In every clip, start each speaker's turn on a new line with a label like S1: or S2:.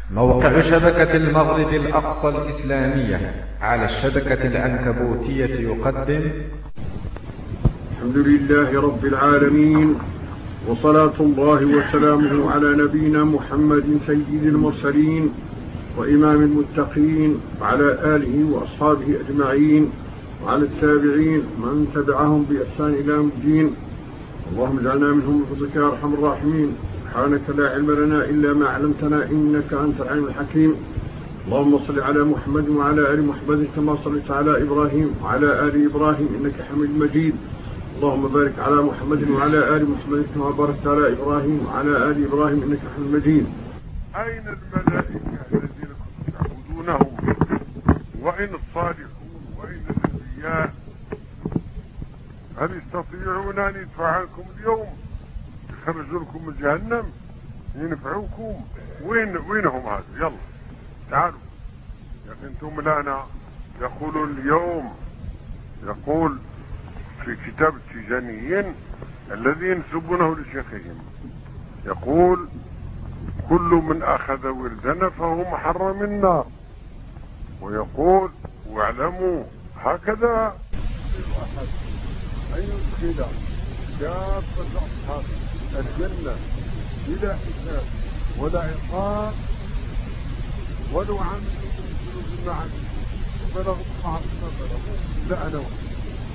S1: موقع شبكة المغرب الأقصى الإسلامية على الشبكة العنكبوتية يقدم.
S2: الحمد لله رب العالمين، وصلاة الله وسلامه على نبينا محمد سيد المرسلين وإمام المتقين، وعلى آله وأصحابه أجمعين، وعلى التابعين من تبعهم بإحسان إلى يوم الدين. اللهم اجعلنا منهم بفضلك يا أرحم الراحمين. سبحانك لا علم لنا إلا ما علمتنا إنك أنت العليم الحكيم. اللهم صل على محمد وعلى آل محمد كما صليت على إبراهيم وعلى آل إبراهيم إنك حميد مجيد. اللهم بارك على محمد وعلى آل محمد كما باركت على إبراهيم وعلى آل إبراهيم إنك حميد مجيد.
S3: أين الملائكة الذين كنتم تعبدونهم؟ وأين الصالحون؟ وأين الأنبياء؟ هل يستطيعون أن يدفعوا عنكم اليوم، يخرجوا لكم من جهنم، ينفعوكم؟ وينهم هذا؟ يلا تعالوا يا أخي، أنتم الآن يقولون اليوم، يقول في كتاب التيجانيين الذي ينسبونه لشيخهم، يقول كل من أخذ وردنا فهو محرم النار، ويقول واعلموا هكذا أن يدخل كافة أصحاب الجنة بلا حساب ولا عقاب ولو عملوا من ذنوب معا وبلغوا بعض ما بلغوا لا أنا واحد.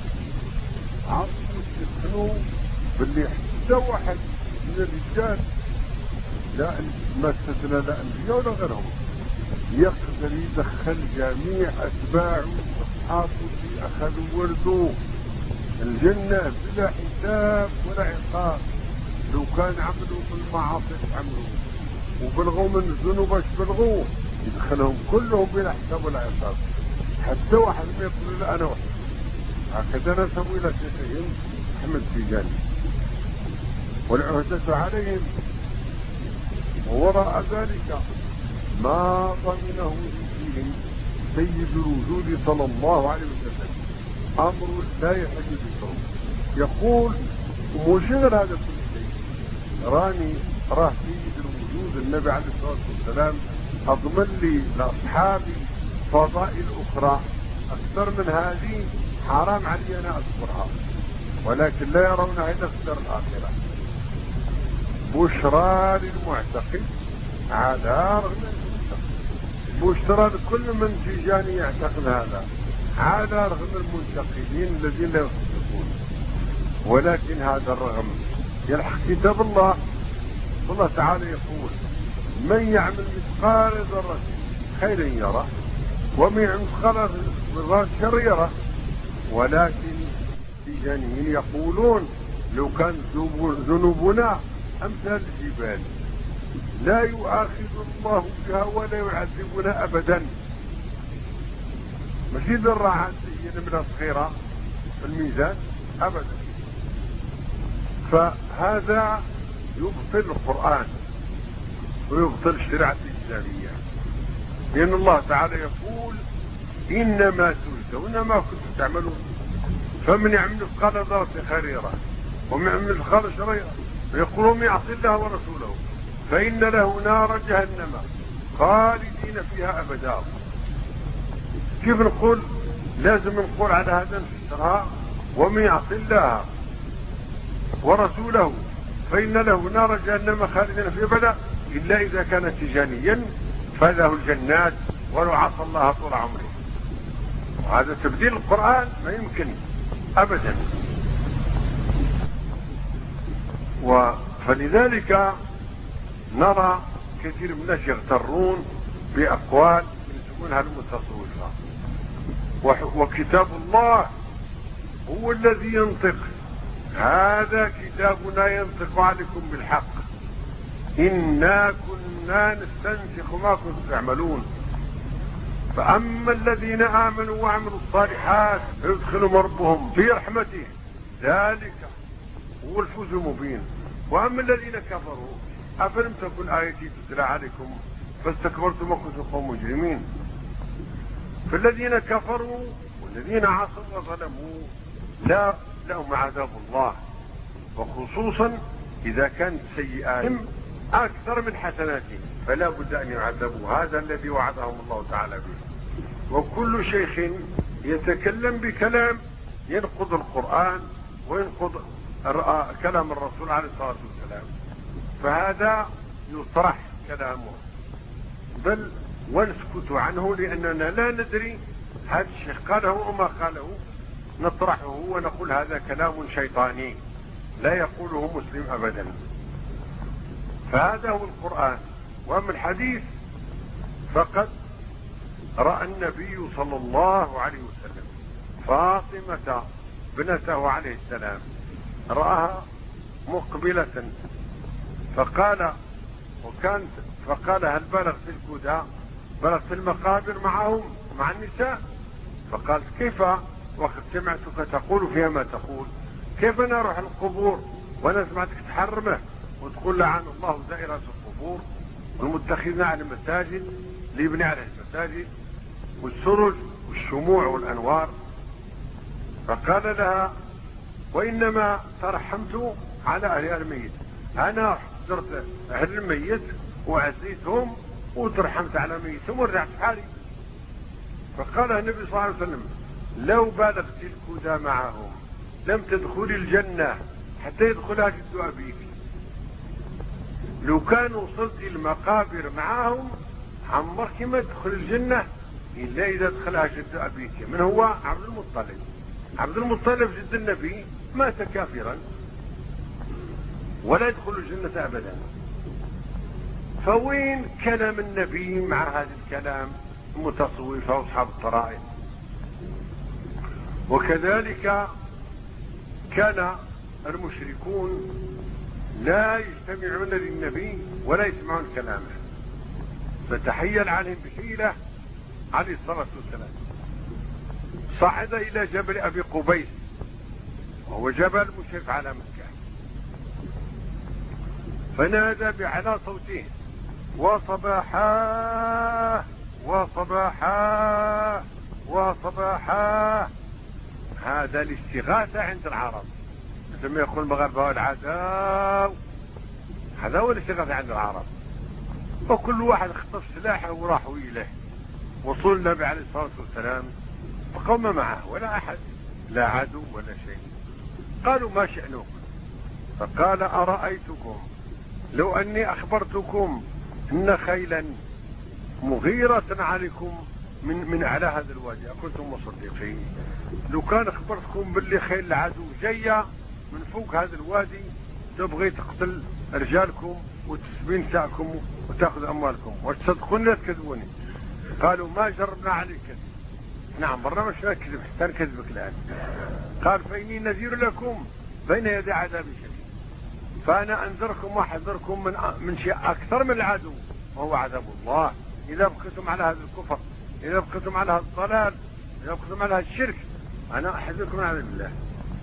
S3: عرفوا يستثنوا باللي حتى واحد من الرجال، لا ما استثنى لا أنبياء ولا غيرهم، يقدر يدخل جميع أتباعه وأصحابه اللي أخذوا ورده الجنة بلا حساب ولا عقاب، لو كان عملوا بالمعاصي عملوا وبلغوا من الذنوب اش بلغوا، يدخلهم كلهم بلا حساب ولا عقاب، حتى واحد ما يقول لا أنا واحد. هكذا نسبوا إلى شيخهم أحمد التيجاني، والعهدة عليهم. ووراء ذلك ما ضمنه فيهم سيد الوجود صلى الله عليه وسلم، أمر لا يحل ذكره. يقول مش غير هذا كل شيء، راه سيد الوجود النبي عليه الصلاة والسلام أضمن لي لأصحابي فضائل أخرى أكثر من هذه، حرام علي أنا أذكرها، ولكن لا يرونها إلا في الدار الآخرة. بشرى للمعتقد على رغم بشرى لكل من تيجاني يعتقد هذا على رغم المنتقدين الذين لا يصدقون، ولكن هذا الرغم يلحق كتاب الله. الله تعالى يقول من يعمل مثقال ذرة خيرا يره ومن يعمل مثقال ذرة شر يره. ولكن التيجانيين يقولون لو كان ذنوبنا أمثال الجبال لا يؤاخذ الله بها ولا يعذبنا أبدا، ماشي ذرة عادية من صغيرة في الميزان أبدا. فهذا يبطل القرآن ويبطل الشريعة الإسلامية، لأن الله تعالى يقول إنما تجزون ما كنتم تعملون، فمن يعمل مثقال ذرة خيرا يره ومن يعمل مثقال شر يره. ويقول من يعصي الله ورسوله فإن له نار جهنم خالدين فيها أبدا. كيف نقول؟ لازم نقول على هذا نفسرها ومن يعصي الله ورسوله فإن له نار جهنم خالدين فيها أبدا، إلا إذا كان تيجانيا فله الجنات ولو عصى الله طول عمره. وهذا تبديل القرآن ما يمكن أبدا. فلذلك نرى كثير من الناس يغترون بأقوال يسمونها المتصوفة، وكتاب الله هو الذي ينطق. هذا كتابنا ينطق عليكم بالحق، إنا كنا نستنسخ ما كنتم تعملون. فأما الذين آمنوا وعملوا الصالحات يدخلهم ربهم في رحمته، ذلك هو الفوز المبين. وأما الذين كفروا أفلم تكن آيتي تتلى عليكم فاستكبرتم وكنتم قوم مجرمين. فالذين كفروا والذين عصوا وظلموا لا لهم عذاب الله، وخصوصا إذا كانت سيئاتهم أكثر من حسناتهم، فلا بد أن يعذبوا. هذا الذي وعدهم الله تعالى به. وكل شيخ يتكلم بكلام ينقض القرآن وينقض كلام الرسول عليه الصلاة والسلام، فهذا يطرح كلامه، بل ونسكت عنه لأننا لا ندري هذا الشيخ قاله أو ما قاله، نطرحه ونقول هذا كلام شيطاني لا يقوله مسلم أبدا. فهذا هو القرآن. وأما الحديث فقد رأى النبي صلى الله عليه وسلم فاطمة بنته عليه السلام، رآها مقبلة فقال هل بلغ في الكدى، بلغ في المقابر معهم مع النساء؟ فقالت كيف وقد سمعتك تقول فيها ما تقول، كيف أنا أروح القبور وأنا سمعتك تحرمه وتقول لعن الله زائرات القبور والمتخذين على المساجد ليبني على المساجد والسرج والشموع والأنوار. فقال لها وإنما ترحمت على أهل الميت، أنا حضرت أهل الميت وعزيتهم وترحمت على ميتهم ورجعت حالي. فقال النبي صلى الله عليه وسلم لو بالغت الكدى معهم لم تدخل الجنة حتى يدخلها جد أبيك. لو كان وصلت المقابر معهم عمرك ما تدخل الجنة إلا إذا دخلها جد أبيك. من هو؟ عبد المطلب. عبد المطلب جد النبي مات كافرا ولا يدخل الجنة أبدا. فوين كلام النبي مع هذا الكلام المتصوفة وأصحاب الطرائق؟ وكذلك كان المشركون لا يجتمعون للنبي ولا يسمعون كلامه، فتحيل عليهم بحيلة عليه الصلاة والسلام. صعد إلى جبل أبي قبيس وهو جبل مشرف على مكة، فنادى بأعلى صوته وصباحا وصباحا وصباحا. هذا الاستغاثة عند العرب، مثل ما يقول المغاربة والعداو، هذا هو الاستغاثة عند العرب. وكل واحد اخطف سلاحه وراحوا إليه. وصول النبي عليه الصلاة والسلام فقوم معه ولا أحد، لا عدو ولا شيء. قالوا ما شأنكم؟ فقال أرأيتكم لو أني أخبرتكم إن خيلا مغيرة عليكم من على هذا الوادي أكنتم مصدقين؟ لو كان أخبرتكم باللي خيل العدو جاية من فوق هذا الوادي تبغي تقتل رجالكم وتسبي نساءكم وتأخذ أموالكم، وتصدقون لا تكذبوني. قالوا ما جربنا عليك كذب. نعم برا مش نكذب حتى نكذبك الآن. قال فإني نذير لكم بين يدي عذاب شديد، فأنا أنذركم وأحذركم من شيء أكثر من العدو وهو عذاب الله. إذا بقيتم على هذا الكفر، إذا بقيتم على هذا الضلال، إذا بقيتم على هذا الشرك، أنا أحذركم من عذاب الله.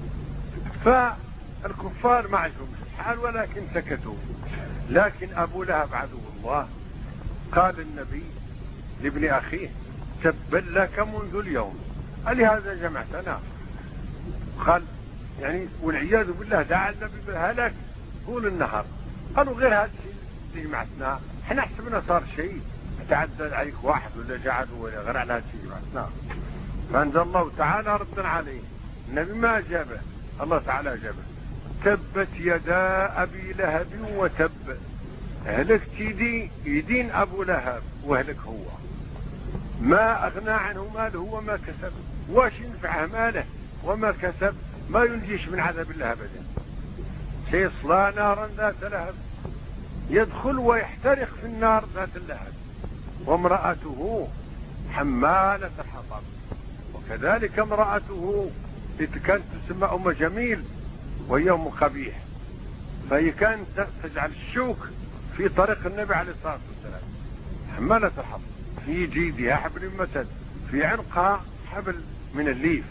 S3: فالكفار ما عجبهم الحال ولكن سكتوا. لكن أبو لهب عدو الله قال النبي لابن أخيه تبا لك منذ اليوم ألهذا جمعتنا؟ قال يعني والعياذ بالله دعا النبي بالهلاك طول النهار. قالوا غير هذا الشيء اللي جمعتنا، احنا حسبنا صار شيء تعدى عليك واحد ولا جعد ولا غير على هذا الشيء جمعتنا. فأنزل الله تعالى ردا عليه. النبي ما أجابه، الله تعالى أجابه تبت يدا أبي لهب وتب. هلكت يدين أبو لهب وهلك هو، ما أغنى عنه ماله وما كسب. واش ينفعه ماله وما كسب؟ ما ينجيش من عذاب الله أبدا. سيصلى نارا ذات لهب، يدخل ويحترق في النار ذات اللهب، وامرأته حمالة الحطب. وكذلك امرأته كانت تسمى أم جميل وهي أم قبيح، فهي كانت تجعل الشوك في طريق النبي عليه الصلاة والسلام. حمالة الحطب، في جيدها حبل من مسد، في عنقها حبل من الليف.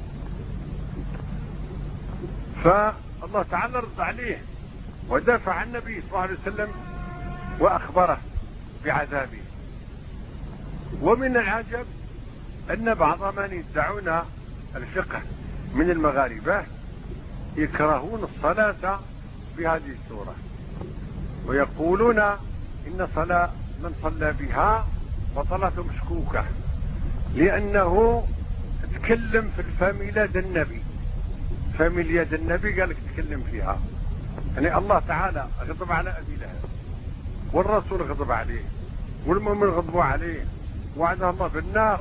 S3: فالله تعالى رد عليه ودافع عن النبي صلى الله عليه وسلم وأخبره بعذابه. ومن العجب أن بعض من يدعون الفقه من المغاربة يكرهون الصلاة بهذه السورة، ويقولون إن صلاة من صلى بها فصلاته مشكوكة، لأنه تكلم في الفاميلاد النبي، فاميلياد النبي قالك تكلم فيها. يعني الله تعالى غضب على أبي لهب، والرسول غضب عليه، والمؤمن غضبوا عليه، وعده الله بالنار،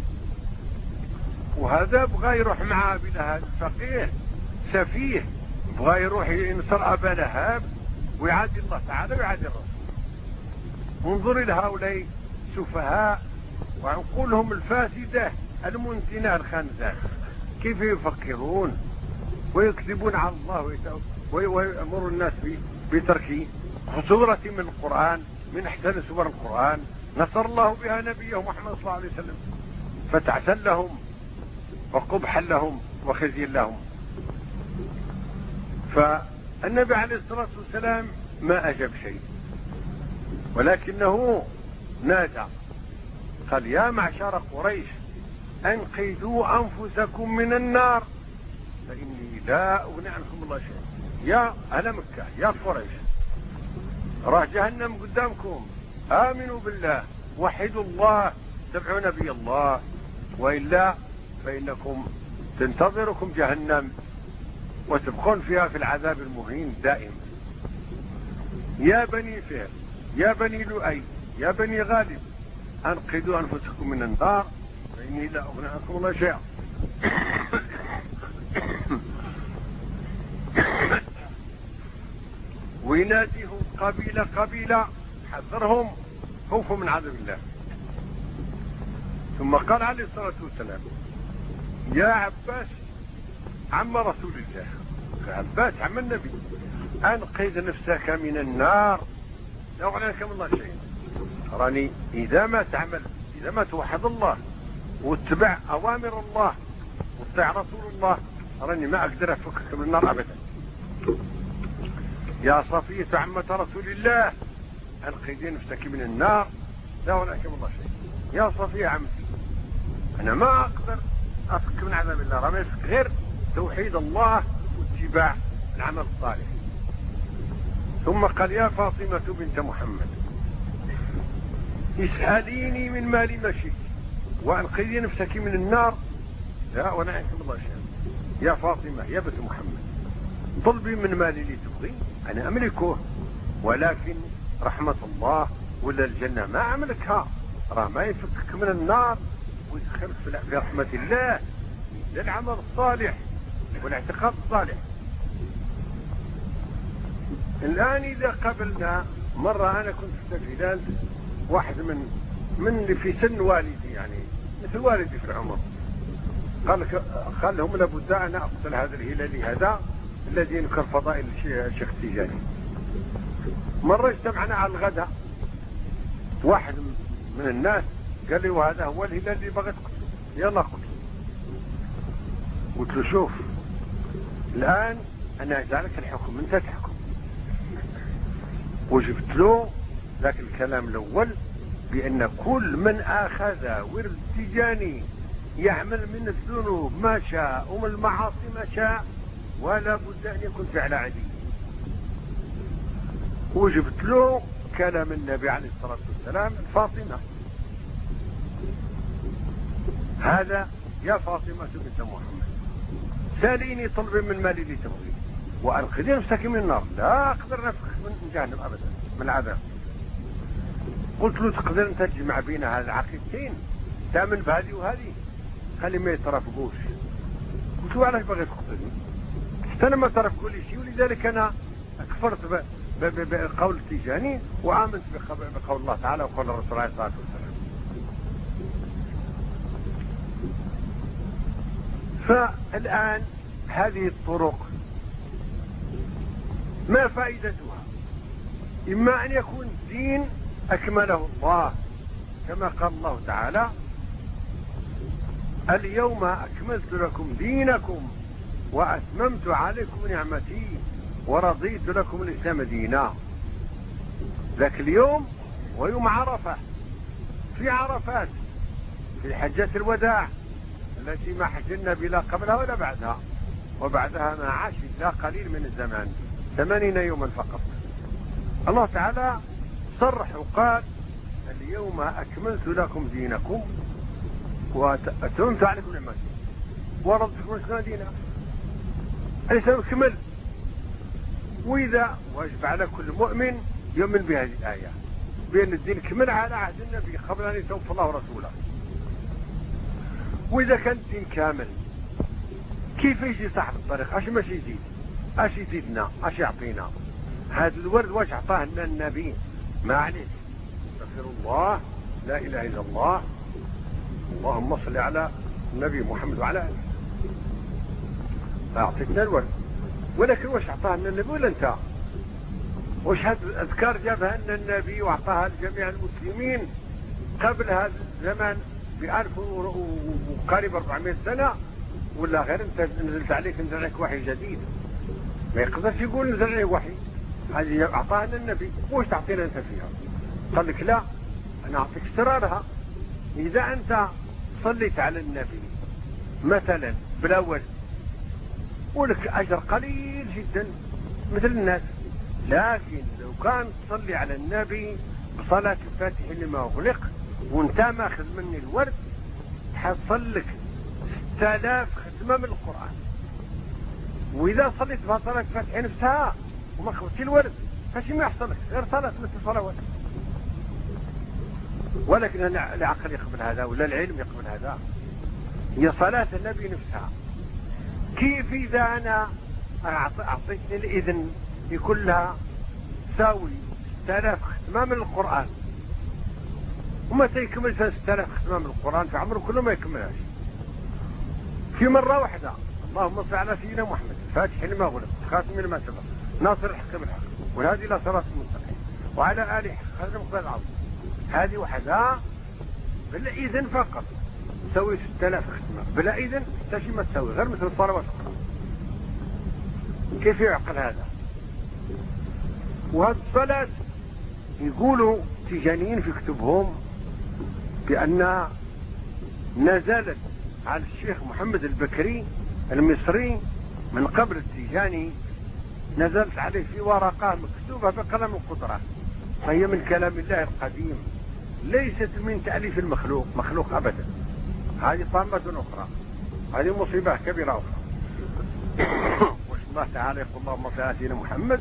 S3: وهذا بغى يروح مع أبي لهب فقيه سفيه، بغى يروح ينصر أبا لهب ويعادي الله تعالى ويعادي الرسول. انظر إلى هؤلاء سفهاء وعقولهم الفاسدة المنتنة الخنزة، كيف يفكرون ويكذبون على الله ويأمر الناس بترك سورة من القرآن، من أحسن سور القرآن نصر الله بها نبيه محمد صلى الله عليه وسلم، فتعسا لهم وقبحا لهم وخزي لهم. فالنبي عليه الصلاة والسلام ما أجاب شيء، ولكنه نادى قال: يا معشر قريش أنقذوا أنفسكم من النار فإني لا أغني عنكم الله شيء. يا أهل مكة، يا قريش، راه جهنم قدامكم، آمنوا بالله، وحدوا الله، اتبعوا نبي الله، وإلا فإنكم تنتظركم جهنم وتبقون فيها في العذاب المهين دائما. يا بني فهر، يا بني لؤي، يا بني غالب، أنقذوا أنفسكم من النار فإني لا أغني عنكم الله شيئا. ويناديهم قبيلة قبيلة، حذرهم خوفوا من عذاب الله. ثم قال عليه الصلاة والسلام: يا عباس عم رسول الله، عباس عم النبي، أنقذ نفسك من النار لا أغني عنك من الله شيء. راني إذا ما تعمل، إذا ما توحد الله واتبع أوامر الله واتبع رسول الله، راني ما أقدر أفكك من النار أبدا. يا صفية عمة رسول الله أنقذي نفسك من النار لا أغني عنك من الله شيء. يا صفية عمتي، أنا ما أقدر أفك من عذاب الله، راه ما يفك غير توحيد الله واتباع العمل الصالح. ثم قال: يا فاطمة بنت محمد اسأليني من مالي ما شئت وأنقذي نفسك من النار لا أغني عنك من الله شيئا. يا فاطمة يا بنت محمد، طلبي من مالي اللي تبغي أنا أملكه، ولكن رحمة الله ولا الجنة ما أملكها، راه ما يفكك من النار ويدخلك في رحمة الله للعمل الصالح والاعتقاد الصالح. الآن إذا قبلنا مرة، أنا كنت في هلال واحد من اللي في سن والدي، يعني مثل والدي في العمر، قال لهم لابد أن أقتل هذا الهلالي هذا الذي ينكر فضائل الشيخ التيجاني. مرة اجتمعنا على الغداء، واحد من الناس قال لي: وهذا هو الهلال اللي بغيت تقتله، يلا قتله. قلت له: شوف الآن أنا أجعلك الحكم، أنت تحكم. وجبت له ذاك الكلام الأول بأن كل من أخذ ورد تيجاني يعمل من الذنوب ما شاء ومن المعاصي ما شاء ولا بد أن يكون فعل عدي. وجبت له كلام النبي عليه الصلاة والسلام: فاطمة هذا يا فاطمة بنت محمد ساليني طلبي من مالي اللي تبغي وأنقذي نفسك من النار، لا أقدر نفسك من جهنم أبدا من العذاب. قلت له: تقدر أنت تجمع بين هذه العقيدتين، تأمن بهذه وهذه، خلي ما يترافقوش. قلت له: علاش باغي تقتلني؟ أنا ما ترافقوا لي شيء، ولذلك أنا كفرت بقول التيجاني وآمنت بقول الله تعالى وقول الرسول عليه الصلاة والسلام. فالآن هذه الطرق ما فائدتها؟ إما أن يكون الدين أكمله الله كما قال الله تعالى: اليوم أكملت لكم دينكم وأتممت عليكم نعمتي ورضيت لكم الإسلام دينا. ذاك اليوم ويوم عرفة، في عرفات، في حجة الوداع التي ما حج النبي لا قبلها ولا بعدها، وبعدها ما عاش إلا قليل من الزمان 80 يوما فقط. الله تعالى صرح وقال اليوم أكملت لكم دينكم وأتممت عليكم نعمتي ورضيت لكم الإسلام دينا. الإسلام كمل، وإذا واجب على كل مؤمن يؤمن بهذه الآية بأن الدين كمل على عهد النبي قبل أن يتوفى الله ورسوله. وإذا كان الدين كامل كيف يجي صاحب الطريق؟ اش ماشي يزيد؟ اش يزيدنا؟ اش يعطينا؟ هذا الورد واش عطاه لنا النبي؟ ما عليك، استغفر الله، لا اله الا الله، اللهم صل على النبي محمد وعلى اله. فاعطيتنا الورد، ولكن واش عطاه لنا النبي ولا انت؟ واش هذه الاذكار جابها لنا النبي واعطاها لجميع المسلمين قبل هذا الزمان ب1000 وقريب 400 سنه، ولا غير انت نزلت عليك وحي جديد؟ ما يقدرش يقول نزل عليه وحي، هذه اعطاها لنا النبي، واش تعطينا انت فيها؟ قال لك لا، انا اعطيك سرارها. اذا انت صليت على النبي مثلا بلا ورد ولك اجر قليل جدا مثل الناس، لكن لو كان تصلي على النبي بصلاة الفاتح لما أغلق وانت ماخذ مني الورد حصل لك 6000 ختمة من القرآن. وإذا صليت بها صلاة الفاتح نفسها وما خذتي الورد فشي ما يحصل لك غير صلاة مثل صلوات. ولكن العقل يقبل هذا ولا العلم يقبل هذا؟ هي صلاة النبي نفسها. كيف إذا أنا أعطيتني الإذن يكون لها تساوي 6000 ختمة من القرآن ومتى يكمل 6000 ختمة من القرآن في عمره كله ما يكملهاش في مرة واحدة؟ اللهم صل على سيدنا محمد الفاتح لما غلق خاتم لما سبق ناصر الحق بالحق والهادي إلى صراط المستقيم وعلى آله حق المقدار العظيم. هذه وحدها بالإذن فقط تساوي 6000 ختمة، بلا إذن تشي ما تساوي غير مثل الصلوات فقط. كيف يعقل هذا؟ وهذه الصلاة يقولوا تيجانيين في كتبهم بأن نزلت على الشيخ محمد البكري المصري من قبل التيجاني، نزلت عليه في ورقة مكتوبة بقلم القدرة، فهي من كلام الله القديم ليست من تأليف المخلوق، مخلوق أبدا. هذه طامة أخرى، هذه مصيبة كبيرة أخرى. وش الله تعالى يقول اللهم صل على سيدنا محمد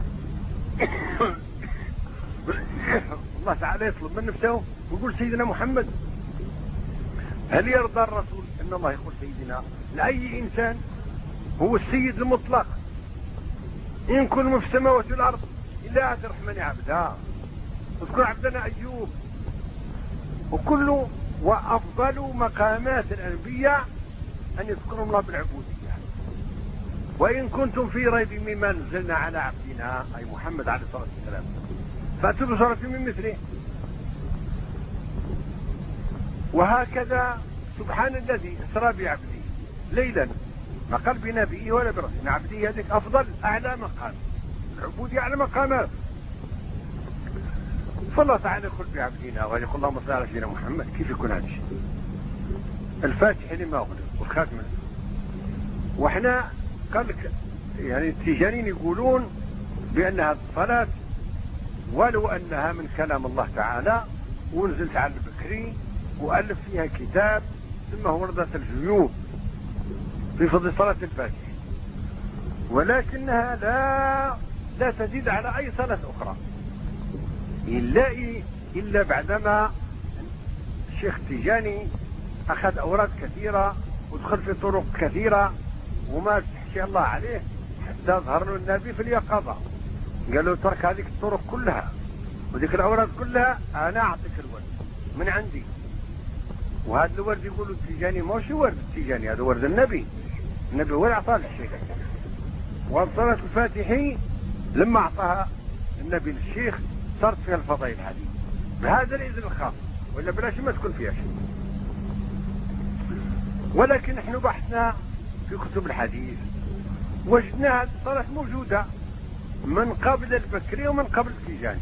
S3: الله تعالى يطلب من نفسه ويقول سيدنا محمد. هل يرضى الرسول ان الله يقول سيدنا لأي انسان؟ هو السيد المطلق، ان كل ما في السماوات والارض الا اتى الرحمن عبدا. اذكر عبدنا ايوب. وكل وافضل مقامات الانبياء ان يذكروا الله بالعبوديه. وإن كنتم في ريب مما نزلنا على عبدنا أي محمد عليه الصلاة والسلام فأتوا بسورة من مثله. وهكذا سبحان الذي أسرى بعبده ليلا، ما قال بنبيه ولا برسول، عبده هذيك أفضل أعلى مقام، العبودية أعلى مقامات. فالله تعالى يقول بعبدنا ويقول اللهم صل على سيدنا محمد. كيف يكون هذا الشيء؟ الفاتح لما أغلق والخاتم. وإحنا قال لك يعني التيجانيين يقولون بأن هذه الصلاة ولو أنها من كلام الله تعالى ونزلت على البكري وألف فيها كتاب ثم وردة الجيوب في فضل صلاة الفاتح، ولكنها لا تزيد على أي صلاة أخرى إلا بعدما الشيخ التيجاني أخذ أوراد كثيرة ودخل في طرق كثيرة وما تحكي الله عليه حتى ظهر له النبي في اليقظة قال له ترك هذه الطرق كلها وذيك الأوراد كلها، أنا أعطيك الورد من عندي. وهذا الورد يقولوا التيجاني مش ورد التيجاني، هذا ورد النبي هو اللي أعطاه للشيخ. وصلاة الفاتحي لما أعطاها النبي للشيخ صارت فيها الفضائل هذه بهذا الإذن الخاص، ولا بلاش ما تكون فيها شيء. ولكن نحن بحثنا في كتب الحديث وجدنا هذه الصلاة موجودة من قبل البكري ومن قبل التيجاني.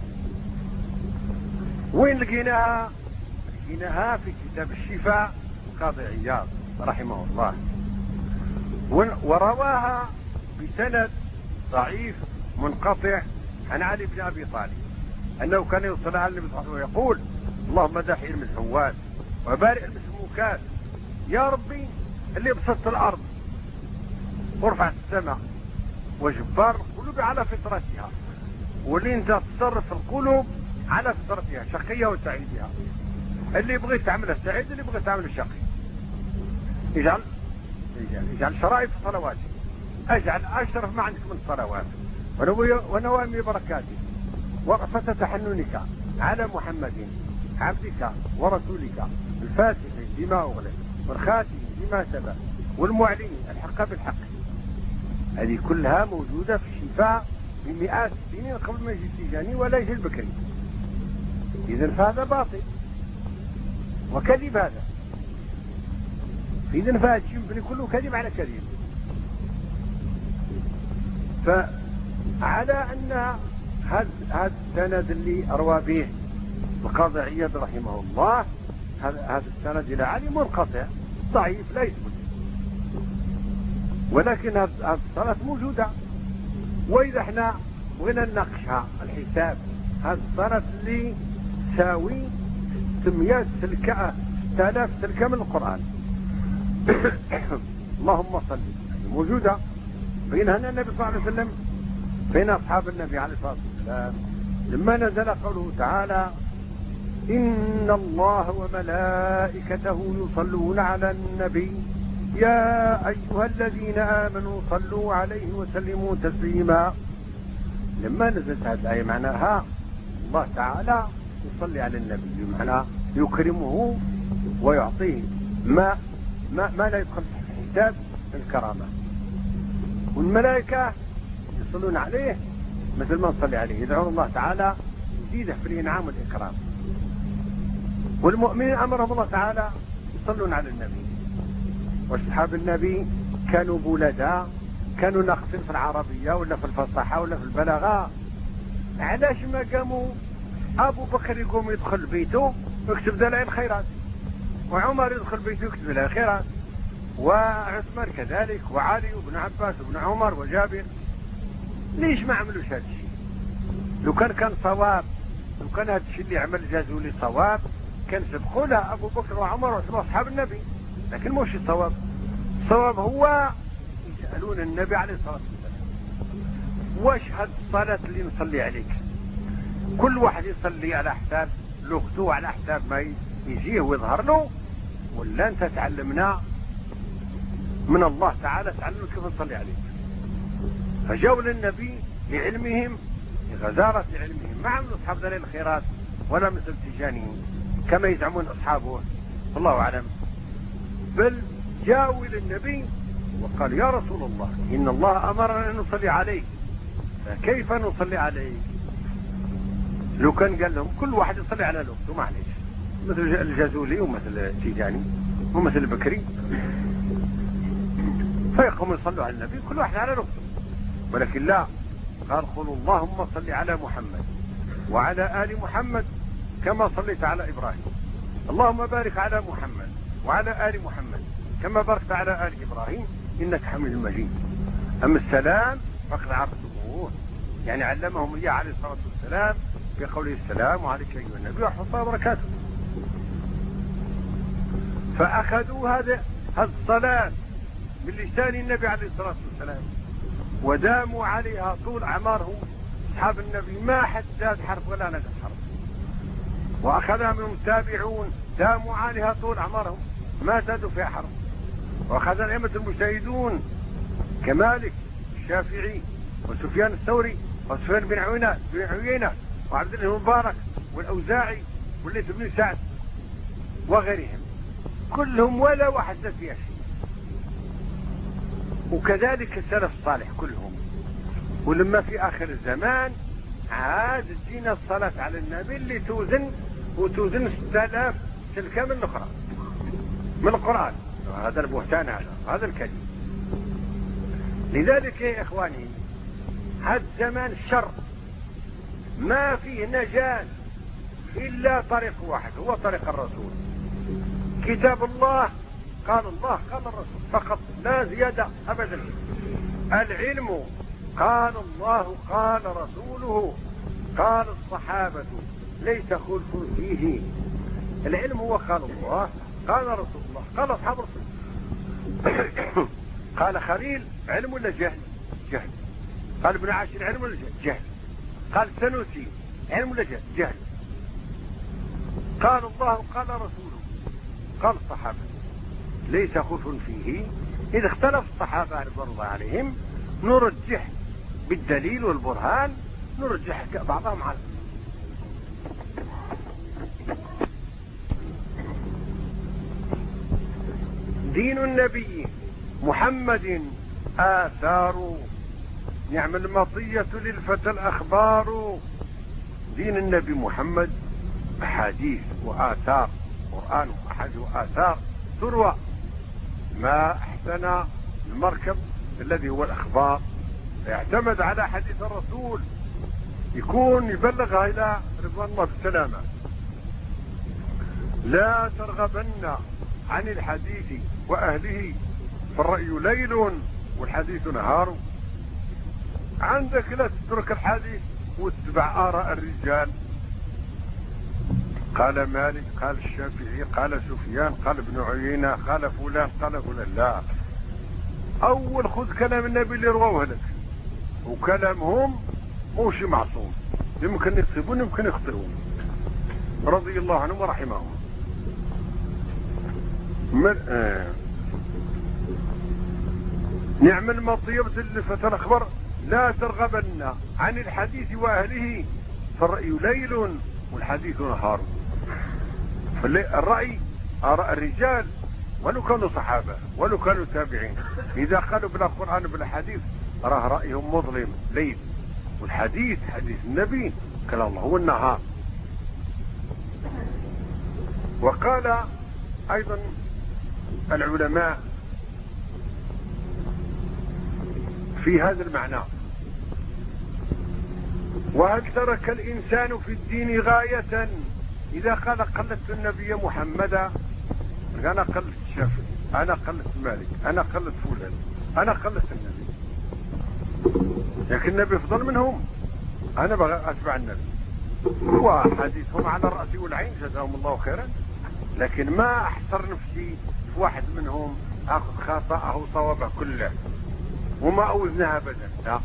S3: وين لقيناها؟ لقيناها في كتاب الشفاء قاضي عياض رحمه الله، ورواها بسند ضعيف منقطع عن علي بن أبي طالب أنه كان يصلي على النبي صلى الله عليه وسلم ويقول اللهم دحي المسحوات وبارئ المسموكات، يا ربي اللي بسطت الأرض ورفعت السماء وجبار القلوب على فطرتها، واللي انت تصرف القلوب على فطرتها شقية وسعيدها، اللي بغيت تعمله السعيد اللي بغيت تعمله الشقي. اجعل شرائط صلواتي، اجعل اشرف ما عندك من الصلوات ونوامي بركاتك وقفة تحننك على محمد عبدك ورسولك الفاتح بما أغلق والخاتم بما سبق والمعلن الحق بالحق. هذه كلها موجودة في الشفاء بمئات السنين قبل ما يجي التيجاني ولا يجي البكري. إذن فهذا باطل وكذب هذا. إذن فهذا الشيء كله كذب على كذب. فعلى أن هذا السند اللي أروى به القاضي عياض رحمه الله، هذا السند إلى علي منقطع ضعيف لا يثبت، ولكن هذه الصلاة موجودة. وإذا احنا بغينا نناقشها الحساب، هذه الصلاة اللي تساوي 6000 سلكة من القرآن اللهم صل موجودة بين هنا النبي صلى الله عليه وسلم بين أصحاب النبي عليه الصلاة والسلام لما نزل قوله تعالى إن الله وملائكته يصلون على النبي يا أيها الذين آمنوا صلوا عليه وسلموا تسليما. لما نزلت هذه الآية معناها الله تعالى يصلي على النبي، بمعنى يكرمه ويعطيه ما لا يدخل في حساب الكرامة، والملائكة يصلون عليه مثل ما نصلي عليه، يدعون الله تعالى يزيده في الإنعام والإكرام. والمؤمنين أمرهم الله تعالى يصلون على النبي. واصحاب النبي كانوا بلداء، كانوا ناقصين في العربية ولا في الفصاحة ولا في البلاغة. علاش ما قاموا أبو بكر يقوم يدخل بيته ويكتب دلائل الخيرات، وعمر يدخل بيته ويكتب دلائل الخيرات، وعثمان كذلك، وعلي وابن عباس وابن عمر وجابر؟ ليش ما عملوش هذا الشيء؟ لو كان صواب، لو كان هذا الشيء اللي عمل جازولي صواب كان سبقوا له أبو بكر وعمر وعثمان أصحاب النبي، لكن مش الصواب. الصواب هو يسألون النبي عليه الصلاة والسلام واش هذه الصلاة اللي نصلي عليك؟ كل واحد يصلي على حساب لغته، على حساب ما يجيه ويظهر له، ولا أنت تعلمنا من الله تعالى تعلمنا كيف نصلي عليك؟ فجاءوا للنبي لعلمهم، لغزارة علمهم، ما عملوا أصحاب دليل الخيرات ولا مثل تجانيين كما يزعمون أصحابه والله أعلم، بل جاءوا إلى النبي وقال يا رسول الله إن الله أمرنا أن نصلي عليك، فكيف نصلي عليك؟ لو كان قال لهم كل واحد يصلي على لغته معليش، مثل الجازولي ومثل التيجاني ومثل البكري، فيقوموا يصلوا على النبي كل واحد على لغته. ولكن لا، قال قولوا اللهم صل على محمد وعلى آل محمد كما صليت على إبراهيم، اللهم بارك على محمد وعلى آل محمد كما باركت على آل إبراهيم إنك حميد مجيد. أما السلام فقد عرفتموه، يعني علمهم إياه عليه الصلاة والسلام بقوله السلام عليك أيها النبي ورحمة الله وبركاته. فأخذوا هذه الصلاة من لسان النبي عليه الصلاة والسلام وداموا عليها طول أعمارهم. أصحاب النبي ما حد زاد حرف ولا نقص حرف، وأخذها منهم التابعون داموا عليها طول أعمارهم ما زادوا فيها حرف، وأخذ الأئمة المجتهدون كمالك الشافعي وسفيان الثوري وسفيان بن عيينة وعبد الله المبارك والأوزاعي والليث بن سعد وغيرهم، كلهم ولا واحد زاد فيها شيء. وكذلك السلف الصالح كلهم. ولما في آخر الزمان عاد تجينا الصلاة على النبي اللي توزن 6000 تلك من الأخرى من القرآن. هذا البهتان، هذا الكذب. لذلك يا إخواني هذا الزمان الشر ما فيه نجاة إلا طريق واحد، هو طريق الرسول. كتاب الله قال الله قال الرسول فقط، لا زيادة أبدا. العلم قال الله قال رسوله قال الصحابة ليس خلف فيه. العلم هو قال الله قال رسول الله قال أصحاب رسول الله. قال خليل علم ولا جهل؟ جهل. قال ابن عاشر علم ولا جهل؟ جهل. قال السنوسي علم ولا جهل؟ جهل. قال الله قال رسوله قال الصحابة ليس خلف فيه. إذا اختلف الصحابة رضوان الله عليهم نرجح بالدليل والبرهان، نرجح بعضهم على دين النبي محمد آثار، نعم المطية للفتى الأخبار. دين النبي محمد أحاديث وآثار، قرآن وأحاديث وآثار ثروة. ما أحسن المركب الذي هو الأخبار، يعتمد على حديث الرسول يكون يبلغها إلى رضوان الله بالسلامة. لا ترغبن عن الحديث وأهله فالرأي ليل والحديث نهار. عندك لا تترك الحديث واتبع آراء الرجال، قال مالك قال الشافعي قال سفيان قال ابن عيينة قال فلان قال فلان. لا، أول خذ كلام النبي اللي رواه لك، وكلامهم موش معصوم، يمكن يصيبون يمكن يخطئون رضي الله عنهم ورحمهم. نعم المطيبة للفتى الأخبار. لا ترغبن عن الحديث وأهله فالرأي ليل والحديث نهار. الرأي آراء الرجال ولو كانوا صحابة ولو كانوا تابعين، إذا قالوا بلا قرآن بلا حديث راه رأيهم مظلم ليل، والحديث حديث النبي كلام الله هو النهار. وقال أيضا العلماء في هذا المعنى: وهل ترك الإنسان في الدين غاية إذا قال قلدت النبي محمدا؟ أنا قلدت الشافعي، أنا قلدت مالك، أنا قلدت فلان، أنا قلدت النبي، لكن النبي أفضل منهم، أنا بغى أتبع النبي وحديثهم على الرأس والعين جزاهم الله خيرا، لكن ما أحصر نفسي في واحد منهم أخذ خطأه وصوابه كله وما أوزنها أبدا. لا،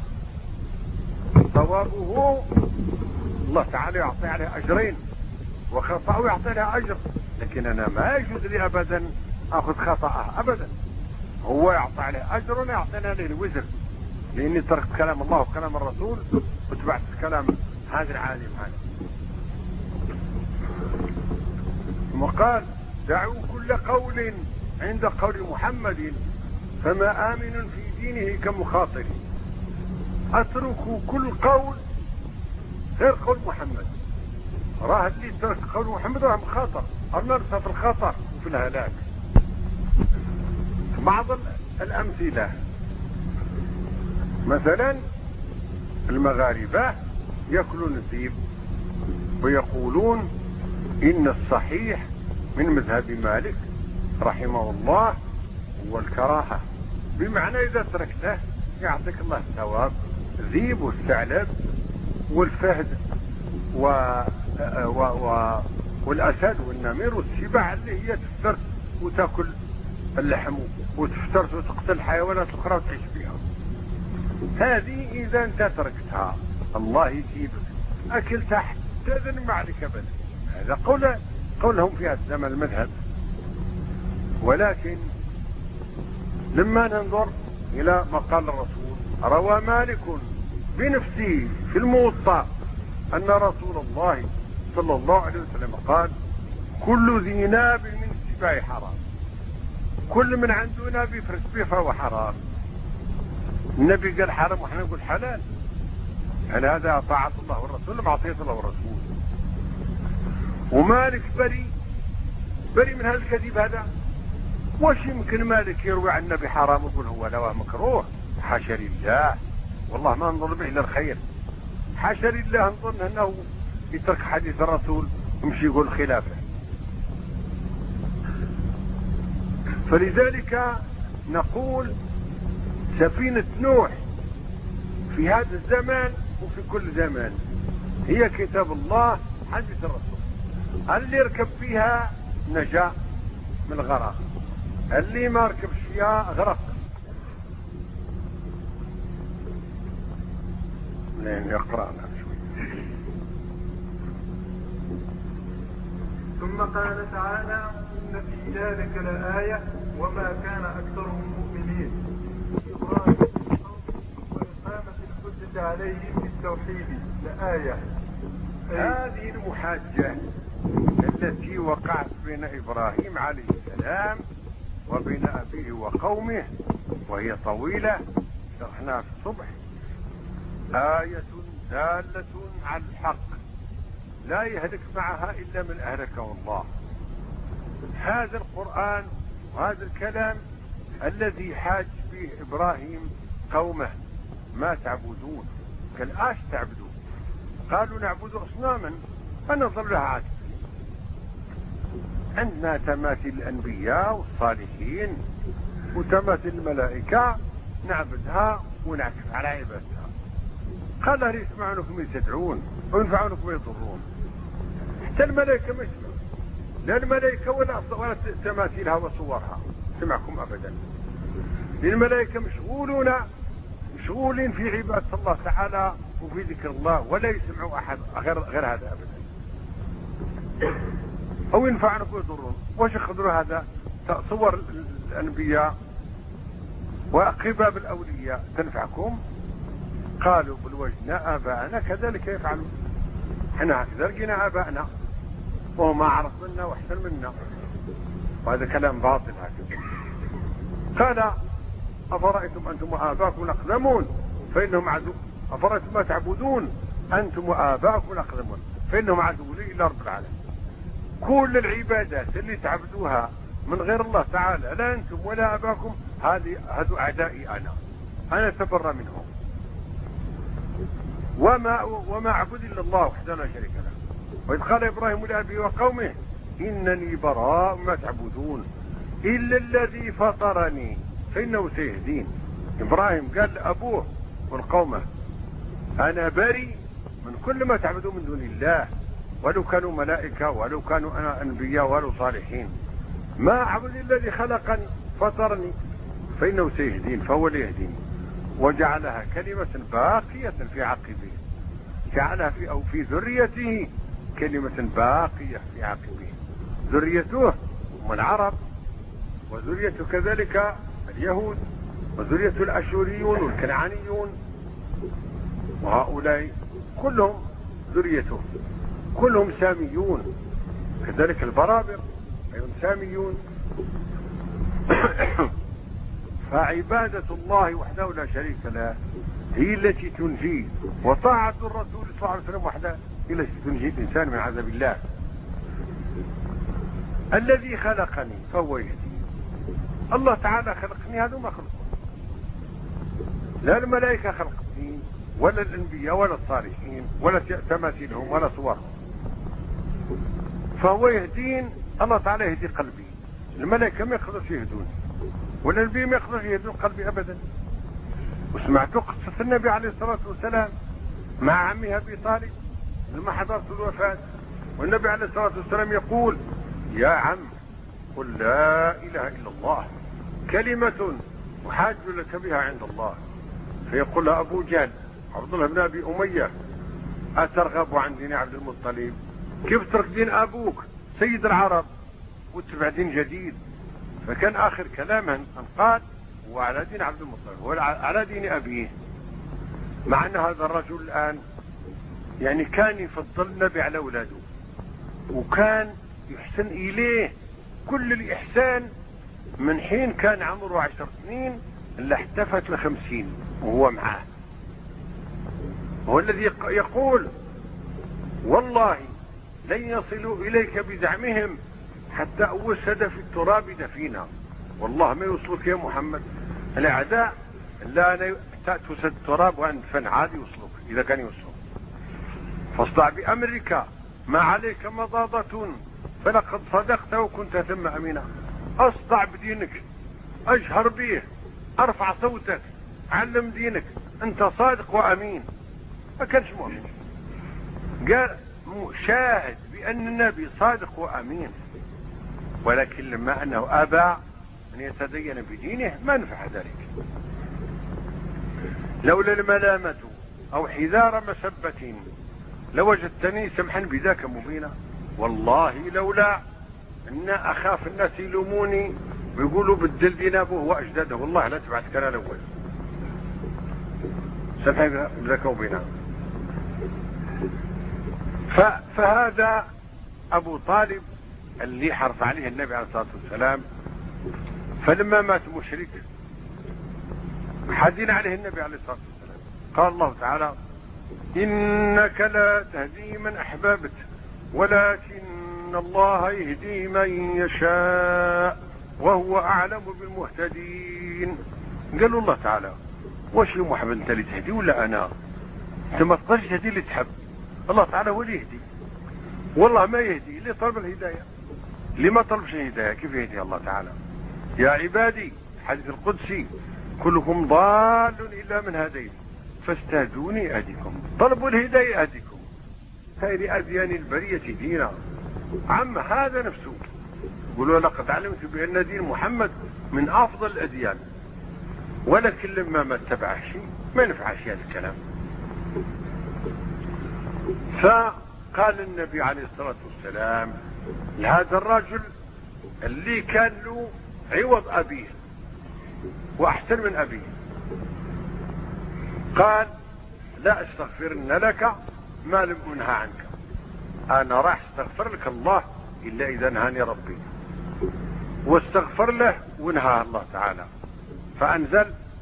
S3: صوابه الله تعالى يعطي عليه أجرين وخطأه يعطي له أجر، لكن أنا ما يجوز لي أبدا أخذ خطأه أبدا، هو يعطي عليه أجر ويعطينا له الوزر، لأني تركت كلام الله وكلام الرسول واتبعت كلام هذا العالم هذا. وقال: دعوا كل قول عند قول محمد فما آمن في دينه كمخاطر. اتركوا كل قول غير قول محمد، راه اللي ترك قول محمد راه مخاطر، نرسى في الخطر وفي الهلاك. بعض الأمثلة مثلا المغاربة يأكلون الذيب ويقولون إن الصحيح من مذهب مالك رحمه الله هو الكراهة، بمعنى إذا تركته يعطيك الله الثواب. الذيب والثعلب والفهد والأسد والنمير والسباع اللي هي تفترس وتأكل اللحم وتفترس وتقتل الحيوانات الأخرى وتعيش بها، هذه إذا أنت تركتها الله يجيبك، أكلتها حتى ذن ما عليك أبدا. هذا قولهم في هذا الزمن المذهب. ولكن لما ننظر إلى ما قال الرسول: روى مالك بنفسه في الموطأ أن رسول الله صلى الله عليه وسلم قال: كل ذي ناب من السباع حرام، كل من عنده ناب يفرس به فهو حرام. النبي قال حرام وحنا نقول حلال، هل هذا طاعة الله والرسول معصية الله والرسول؟ ومالك بري من هذا الكذب هذا. واش يمكن مالك يروي عن النبي حرام ويقول هو لواه مكروه؟ حاشا لله، والله ما نظن به الا الخير. حاشا لله نظن انه يترك حديث الرسول ويمشي يقول خلافه. فلذلك نقول سفينة نوح في هذا الزمان وفي كل زمان. هي كتاب الله حديث الرسول. اللي يركب فيها نجا من الغرق، اللي ما ركبش فيها غرق. لين يقرأنا شوي.
S4: ثم قال تعالى: إن في ذلك لآية وما كان أكثرهم مؤمنين. وإقامة الحجة عليهم بالتوحيد لآية.
S3: هذه المحاجة التي وقعت بين إبراهيم عليه السلام وبين أبيه وقومه وهي طويلة شرحناها في الصبح، آية دالة على الحق لا يهلك معها إلا من أهلكه الله. هذا القرآن وهذا الكلام الذي حاج به إبراهيم قومه: ما تعبدون؟ قال: آش تعبدون؟ قالوا: نعبد أصناما فنظل لها عاكفين. عندنا تماثيل الأنبياء والصالحين وتماثيل الملائكة نعبدها ونعكف على عبادتها. قال: هل يسمعونكم يستدعون وينفعونكم يضرون؟ حتى الملائكة ما يسمعون، لا الملائكة ولا تماثيلها وصورها سمعكم أبدا. الملائكة مشغولين في عبادة الله تعالى وفي ذكر الله، ولا يسمعوا أحد غير هذا أبدا. أو ينفعنكم ويضرون. واش يقدروا هذا؟ صور الأنبياء وقباب الأولياء تنفعكم؟ قالوا: بل وجدنا آباءنا كذلك يفعلون. احنا هكذا لقينا آباءنا وهم أعرف منا وأحسن منا. وهذا كلام باطل هكذا. قال: أفرأيتم أنتم وآباءكم الأقدمون فإنهم عدو. أفرأيتم ما تعبدون أنتم وآباءكم الأقدمون فإنهم عدو لي إلا رب العالمين. كل العبادات اللي تعبدوها من غير الله تعالى، لا أنتم ولا آباءكم، هذو أعدائي أنا أتبرأ منهم. وما أعبد إلا الله وحده لا شريك له. وإذ قال إبراهيم لأبيه وقومه: إنني براء ما تعبدون إلا الذي فطرني فإنه سيهدين. إبراهيم قال لأبوه والقومه: أنا بريء من كل ما تعبدون من دون الله، ولو كانوا ملائكة ولو كانوا أنا أنبياء ولو صالحين. ما أعبد الذي خلقني فطرني فإنه سيهدين، فهو اللي يهديني. وجعلها كلمة باقية في عقبه، جعلها في ذريته كلمة باقية في عقبه. ذريته هم العرب، وذريته كذلك اليهود، وذرية الأشوريون والكنعانيون، وهؤلاء كلهم ذريته، كلهم ساميون. كذلك البرابر أيضا ساميون. فعبادة الله وحده لا شريك له هي التي تنجيه، وطاعة الرسول صلى الله عليه وسلم وحده هي التي تنجي الإنسان من عذاب الله. الذي خلقني فهو يهدي. الله تعالى خلقني، هذا ما خلقه. لا الملائكة خلقتني ولا الأنبياء ولا الصالحين ولا تماثيلهم ولا صورهم. فهو يهدين. الله تعالى يهدي قلبي. الملائكة ما يقدرش يهدوني ولا النبي ما يقدرش يهدون قلبي أبدا. وسمعتوا قصة النبي عليه الصلاة والسلام مع عمه أبي طالب لما حضرت الوفاة، والنبي عليه الصلاة والسلام يقول: يا عم قل لا إله إلا الله كلمة أحاج لك بها عند الله. فيقول أبو جهل عبد الله بن أبي أمية: أترغب عن دين عبد المطلب؟ كيف ترك دين أبوك سيد العرب وتتبع دين جديد؟ فكان آخر كلامه أن قال: هو على دين عبد المطلب، هو على دين أبيه. مع أن هذا الرجل الآن يعني كان يفضل النبي على أولاده، وكان يحسن إليه كل الإحسان من حين كان عمره 10 سنين إلا احتفت ل50 وهو معاه. هو الذي يقول: والله لن يصلوا إليك بزعمهم حتى أوسد في التراب دفينا. والله ما يوصلك يا محمد الأعداء لا تسد التراب وأندفن عادي يوصلك إذا كان يوصلك. فاصدع بأمرك ما عليك مضاضة فلقد صدقت وكنت ثم أمينا. أصدع بدينك، أجهر به، أرفع صوتك، علم دينك، انت صادق وامين، ما كانش مؤمن. قال شاهد بان النبي صادق وامين، ولكن لما انه ابى ان يتدين بدينه ما نفع ذلك. لولا الملامة او حذار مسبة لوجدتني سمحا بذاك مبينا. والله لولا ان اخاف الناس يلوموني ويقولوا بدل دين ابوه واجداده، والله لا تبعت كان الاول سمحا بذاك مبينا. فهذا ابو طالب اللي حرص عليه النبي عليه الصلاة والسلام، فلما مات مشرك حزن عليه النبي عليه الصلاة والسلام. قال الله تعالى إنك لا تهدي من أحببت ولكن الله يهدي من يشاء وهو أعلم بالمهتدين. قالوا الله تعالى واش يا محمد انت اللي تهدي ولا انا؟ انت ما تقدرش تهدي اللي تحب، الله تعالى هو اللي يهدي. والله ما يهدي اللي طلب الهداية، اللي ما طلبش الهداية كيف يهدي الله تعالى؟ يا عبادي حديث القدسي كلكم ضال إلا من هديت فاستهدوني أهدكم. طلبوا الهداية أهدكم، خير أديان البرية دينا. عم هذا نفسه يقولوا لقد علمت بأن دين محمد من أفضل الأديان، ولكن لما ما اتبع شيء ما نفعش هذا الكلام. فقال النبي عليه الصلاة والسلام لهذا الرجل اللي كان له عوض أبيه وأحسن من أبيه، قال لا استغفرن لك ما لم أنهى عنك، أنا راح استغفر لك الله إلا إذا نهاني ربي. واستغفر له ونهى الله تعالى فأنزل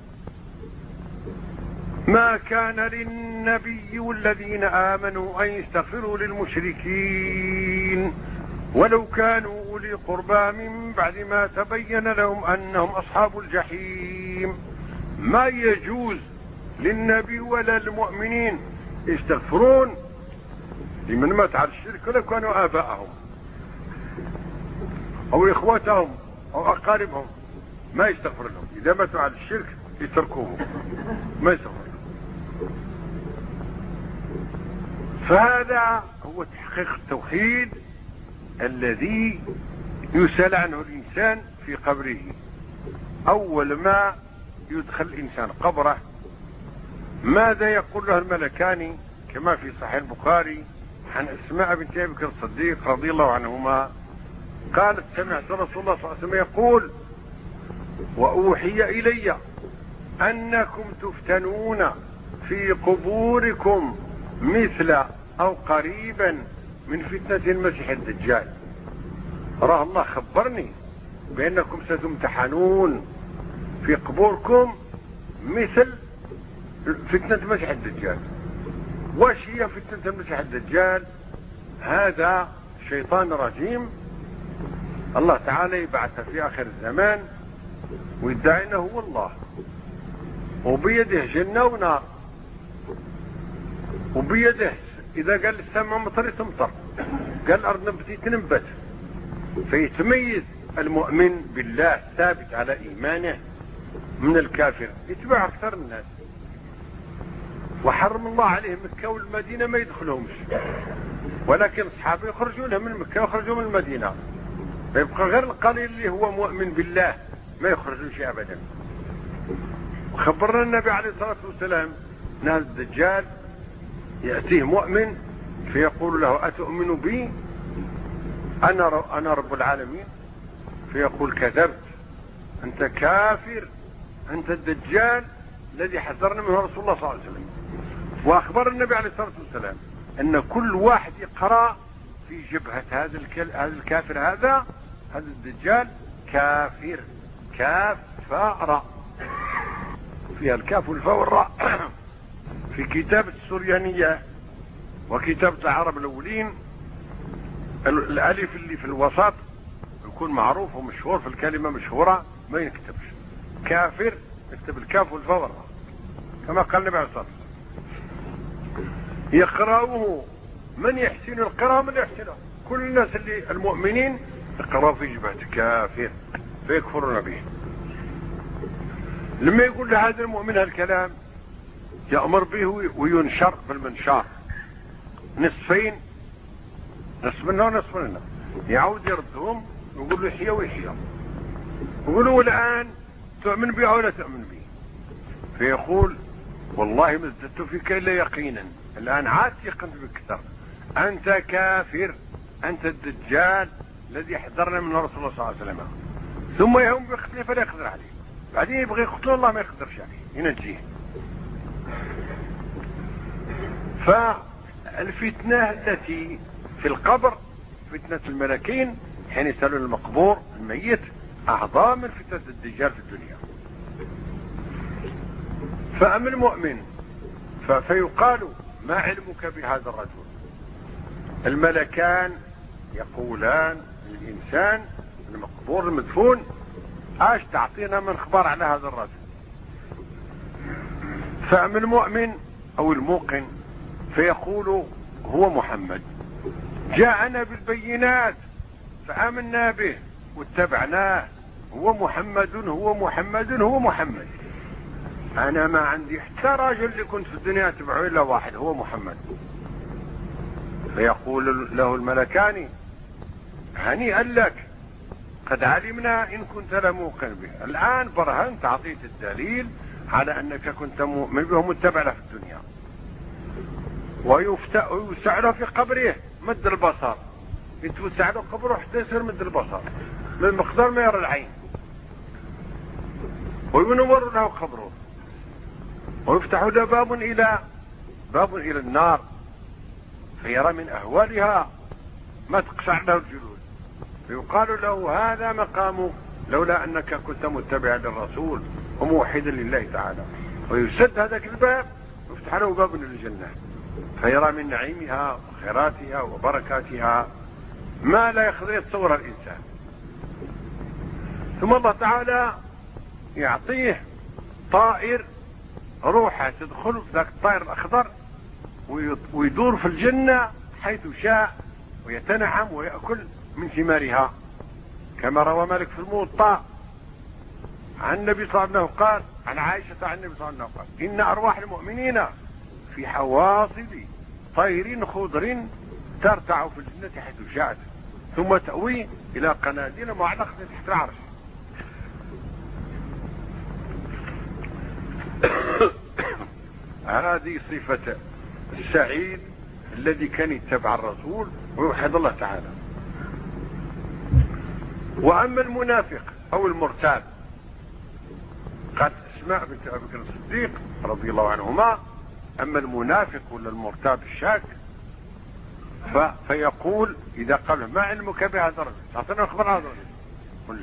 S3: ما كان للنبي والذين آمنوا أن يستغفروا للمشركين ولو كانوا أولي قربى من بعد ما تبين لهم أنهم أصحاب الجحيم. ما يجوز للنبي ولا المؤمنين يستغفرون لمن مات على الشرك ولو كانوا آباءهم أو إخواتهم أو أقاربهم، ما يستغفر لهم. إذا ماتوا على الشرك يتركوه ما يستغفر لهم. فهذا هو تحقيق التوحيد الذي يسأل عنه الإنسان في قبره. أول ما يدخل الإنسان قبره ماذا يقول له الملكان كما في صحيح البخاري عن أسماء بنت أبي بكر الصديق رضي الله عنهما قالت سمعت رسول الله صلى الله عليه وسلم يقول وأوحي إلي أنكم تفتنون في قبوركم مثل أو قريبا من فتنة المسيح الدجال. راه الله خبرني بأنكم ستمتحنون في قبوركم مثل فتنة المسيح الدجال. واش هي فتنة المسيح الدجال؟ هذا شيطان رجيم الله تعالى يبعث في آخر الزمان ويدعي انه هو الله، وبيده جنة ونار، وبيده اذا قال السماء مطر تمطر، قال الارض نبتي تنبت. فيتميز المؤمن بالله الثابت على ايمانه من الكافر، يتبع اكثر الناس. وحرم الله عليهم مكة والمدينة ما يدخلهمش، ولكن اصحابه يخرجوا لهم من مكة ويخرجوا من المدينة، فيبقى غير القليل اللي هو مؤمن بالله ما يخرجوش ابدا. وخبرنا النبي عليه الصلاة والسلام ان هذا الدجال يأتيه مؤمن فيقول له أتؤمن بي أنا رب العالمين؟ فيقول كذبت، أنت كافر، أنت الدجال الذي حذرنا منه رسول الله صلى الله عليه وسلم. وأخبر النبي عليه الصلاة والسلام أن كل واحد يقرأ في جبهة هذا الكافر هذا الدجال كافر، كاف فاء راء، فيها الكاف والفاء والراء. في كتابة السريانية وكتابة العرب الأولين الألف اللي في الوسط يكون معروف ومشهور في الكلمة مشهورة ما يكتبش كافر، يكتب الكاف والفاء والراء كما قال النبي عليه الصلاة والسلام. يقرأوه من يحسن القراءة من يحسنه، كل الناس اللي المؤمنين يقرأوا في جبهة كافر فيكفرون به. لما يقول لهذا المؤمن هالكلام يأمر به وينشر بالمنشار نصفين، نصف منه ونصف منه، يعود يردهم ويقول له يحيى ويحيى، يقولوا الآن تؤمن به أو لا تؤمن به؟ فيقول والله ما ازددت فيك إلا يقينا، الآن عاد يقنت بكثر، أنت كافر، أنت الدجال الذي حذرنا من رسول الله صلى الله عليه وسلم. ثم يهم بيقتله فلا يقدر عليه، بعدين يبغي يقتله الله ما يقدرش عليه ينجيه. فالفتنة التي في القبر فتنة الملكين حين يسألون المقبور الميت أعظم من فتنة الدجال في الدنيا. فأما المؤمن فيقال ما علمك بهذا الرجل؟ الملكان يقولان للإنسان المقبور المدفون ايش تعطينا من اخبار على هذا الرجل؟ فأما المؤمن او الموقن فيقول هو محمد، جاءنا بالبينات فآمنا به واتبعناه، هو محمد هو محمد هو محمد، انا ما عندي حتى راجل اللي كنت في الدنيا اتبعه الا واحد هو محمد. فيقول له الملكان هنيئا لك قد علمنا ان كنت لموقن به، الان برهنت اعطيت الدليل على انك كنت مؤمن به متبع له في الدنيا. ويوسع له في قبره مد البصر، يتوسع له قبره حتى يصير مد البصر من مقدار ما يرى العين، وينور له قبره، ويفتح له باب الى النار فيرى من اهوالها ما تقشع له الجلود، فيقال له هذا مقام لولا انك كنت متبعا للرسول وموحدا لله تعالى، ويسد هذاك الباب ويفتح له باب الى الجنه فيرى من نعيمها وخيراتها وبركاتها ما لا يقدر يتصور الانسان. ثم الله تعالى يعطيه طائر روحه تدخل في ذاك الطائر الاخضر ويدور في الجنة حيث شاء ويتنعم ويأكل من ثمارها، كما روى مالك في الموطأ عن النبي صلى الله عليه وسلم قال، عن عائشة عن النبي صلى الله عليه وسلم قال إن أرواح المؤمنين في حواصل طير خضر ترتع في الجنة حيث شاءت ثم تأوي إلى قناديل معلقة تحت العرش. هذه صفة السعيد الذي كان يتبع الرسول ويوحد الله تعالى. وأما المنافق أو المرتاب، قد اسماء بنت أبي بكر الصديق رضي الله عنهما، أما المنافق ولا المرتاب الشاك فيقول إذا قال ما علمك بهذا الرجل؟ تعطينا أخبار هذا الرجل؟ قل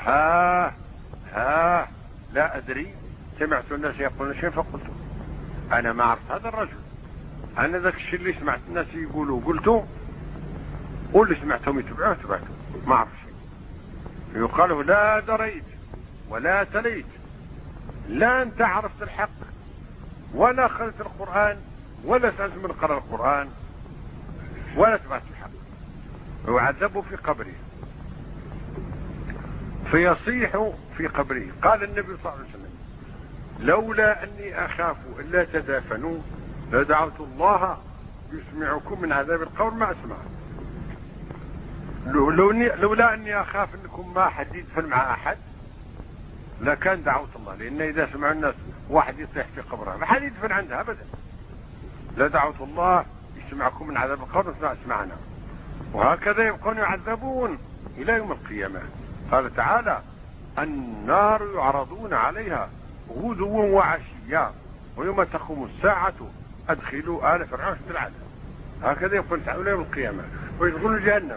S3: لا لا أدري، سمعت الناس يقولون شيء فقلت أنا ما عرفت هذا الرجل، أنا ذاك الشيء اللي سمعت الناس يقولوا قلته، واللي سمعتهم يتبعوه تبعته، ما عرف شيء. يقال لا دريت ولا تليت، لا أنت عرفت الحق ولا قرأت القرآن ولا سألت من قرأ القرآن ولا تبعت الحق، ويعذب في قبره فيصيح في قبره. قال النبي صلى الله عليه وسلم لولا أني أخاف إلا تدافنوا لدعوت الله يسمعكم من عذاب القبر ما أسمع. لولا أني أخاف أنكم ما حد يدفن مع أحد لكان دعوت الله، لأن إذا سمعوا الناس واحد يصيح في قبره ما حد يدفن عندها أبدا، لدعوت الله يسمعكم من عذاب القبر ما أسمعنا. وهكذا يبقون يعذبون إلى يوم القيامة. قال تعالى النار يعرضون عليها غدوا وعشيا ويوم تقوم الساعة أدخلوا آل فرعون في العذاب. هكذا يقول تعالى يوم القيامة ويدخلوا جهنم.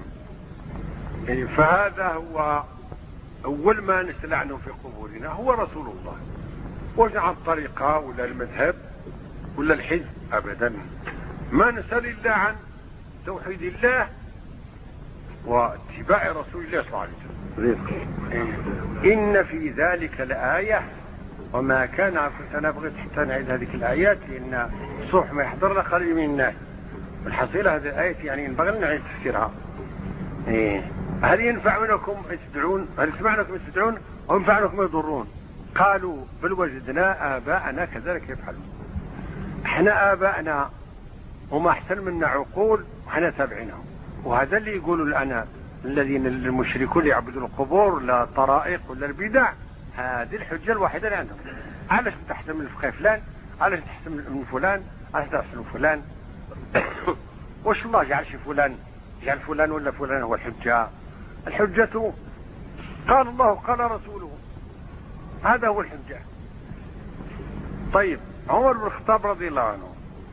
S3: فهذا هو أول ما نسأل عنه في قبورنا هو رسول الله، وش عن الطريقة ولا المذهب ولا الحزب أبدا، ما نسأل إلا عن توحيد الله واتباع رسول الله صلى الله عليه وسلم. إن في ذلك لآية وما كان أنا بغيت حتى نعيد هذه الآيات لأن الصبح ما يحضرنا قليل من الناس. الحصيلة هذه الآية يعني ينبغي نعيد تفسيرها. هل ينفعنكم تدعون؟ هل يسمعنكم تدعون أو ينفعنكم يضرون؟ قالوا بل وجدنا آباءنا كذلك يفعلون. احنا آبائنا هم أحسن منا عقول وحنا تابعينهم. وهذا اللي يقولوا الآن الذين المشركون يعبدوا القبور ولا الطرائق ولا البدع، هذه الحجة الوحيدة اللي عندهم. علاش تحسن من الفقيه فلان؟ علاش تحسن من فلان؟ علاش تحسن من فلان؟ واش الله جعل شي فلان، جعل فلان ولا فلان هو الحجة؟ الحجة قال الله قال رسوله، هذا هو الحجة. طيب عمر بن الخطاب رضي الله عنه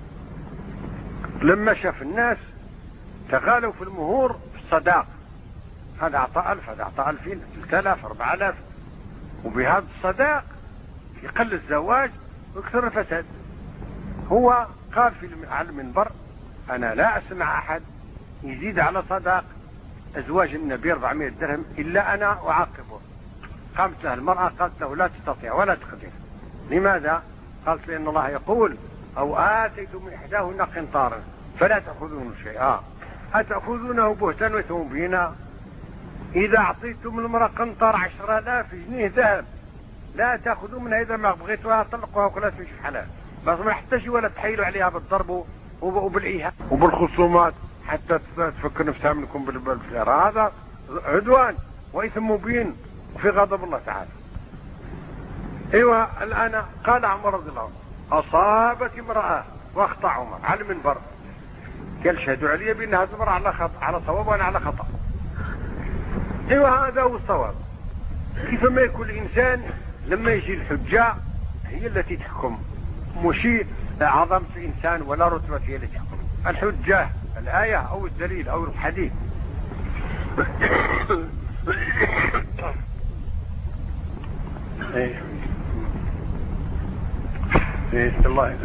S3: لما شاف الناس تغالوا في المهور في الصداق، هذا أعطى 1000 هذا أعطى 2000 3000 4000، وبهذا الصداق يقل الزواج ويكثر الفساد. هو قال على المنبر أنا لا أسمع أحد يزيد على صداق أزواج النبي 400 درهم إلا أنا أعاقبه. قامت له المرأة قالت له لا تستطيع ولا تقدر. لماذا؟ قالت لأن الله يقول أو آتيتم من إحداهن قنطارا فلا تأخذون شيئا أتأخذونه بهتان وإثم مبينا. إذا أعطيتم المرأة قنطار 10,000 جنيه ذهب لا تأخذوا منها، إذا ما بغيتوها طلقوها ولا تمشي في حلال، بس ما يحتاجوا ولا تحيلوا عليها بالضرب وبالإيهام وبالخصومات حتى تفكر نفسها منكم بالفئرة. هذا عدوان وإثم مبين وفي غضب الله تعالى. ايوه الآن قال عمر رضي الله عنه أصابت امرأة واخطأ عمر على المنبر، قال شهدوا علي بأن هذه المرأة على صواب وأنا على خطأ. ايوه هذا هو الصواب. كيف ما يكون الإنسان لما يجي الحجة هي التي تحكم، مش عظمة الإنسان ولا رتبة هي التي تحكم. الحجة الآية أو الدليل أو الحديث. الله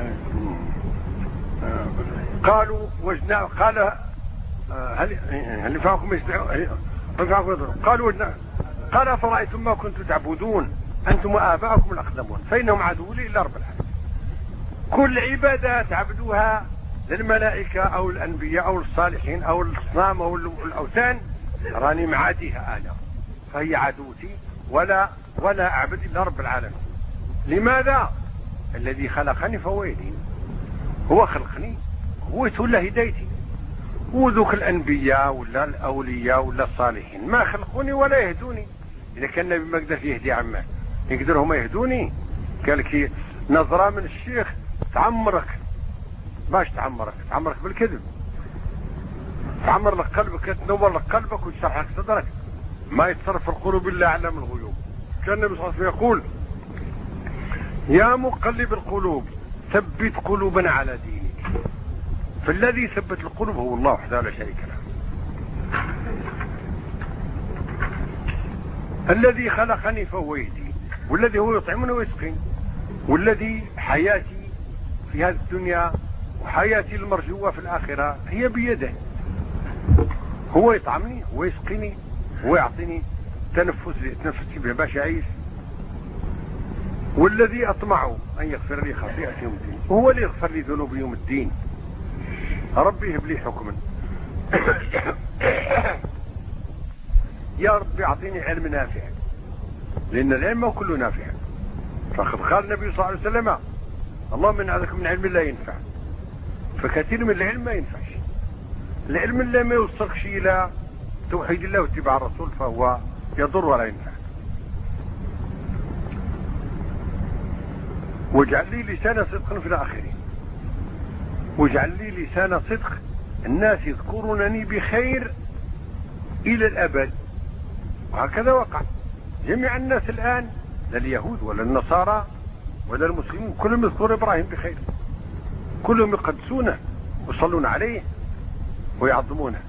S3: قالوا وجنا قال هل ينفعكم قالوا وجنا قال فرأيتم ما كنتم تعبدون أنتم وآباؤكم الأقدمون فإنهم عدو لي إلا رب العالمين. كل عبادة تعبدوها للملائكة أو الأنبياء أو الصالحين أو الأصنام أو الأوثان راني معاديها أنا، فهي عدوتي ولا أعبد إلا رب العالمين. لماذا؟ الذي خلقني فهو يهديني، هو خلقني هو يتولى هدايتي. وذوك الأنبياء ولا الأولياء ولا الصالحين ما خلقوني ولا يهدوني. إذا كان النبي ما قدر يهدي عمه يقدر هم يهدوني؟ قال لك نظرة من الشيخ تعمرك. باش تعمرك بالكذب، تعمر لك قلبك، تنور لك قلبك وتشرح لك صدرك. ما يتصرف القلوب إلا علام الغيوب. كان النبي صلى الله عليه وسلم يقول يا مقلب القلوب ثبت قلوبنا على دينك. فالذي ثبت القلوب هو الله وحده لا شريك له. الذي خلقني فهو يهديني، والذي هو يطعمني ويسقيني، والذي حياتي في هذه الدنيا وحياتي المرجوة في الآخرة هي بيده. هو يطعمني هو يسقيني هو يعطيني تنفس لأتنفس به باش أعيش. والذي أطمع أن يغفر لي خطيئتي يوم الدين، هو اللي يغفر لي ذنوبي يوم الدين. ربي هب لي حكما يا ربي أعطيني علم نافع، لأن العلم كله نافع. فقد قال النبي صلى الله عليه وسلم اللهم إن أعوذ من علم لا ينفع. فكثير من العلم ما ينفعش. العلم اللي ما يوصلكش إلى توحيد الله واتباع الرسول فهو يضر ولا ينفع. واجعل لي لسان صدق في الآخرين، واجعل لي لسان صدق الناس يذكرونني بخير إلى الأبد. وهكذا وقع. جميع الناس الآن لا اليهود ولا النصارى ولا المسلمين كلهم يذكرون إبراهيم بخير، كلهم يقدسونه ويصلون عليه ويعظمونه.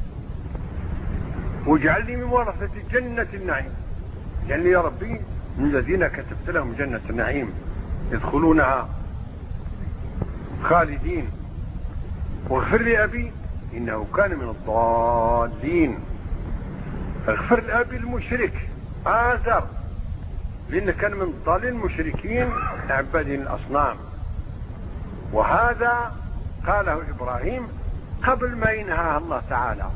S3: واجعل لي من ورثة جنة النعيم، يعني يا ربي من الذين كتبت لهم جنة النعيم يدخلونها خالدين. واغفر لأبي إنه كان من الضالين. اغفر لأبي المشرك آزر، لأنه كان من الضالين المشركين عبادين الأصنام. وهذا قاله إبراهيم قبل ما ينهى الله تعالى.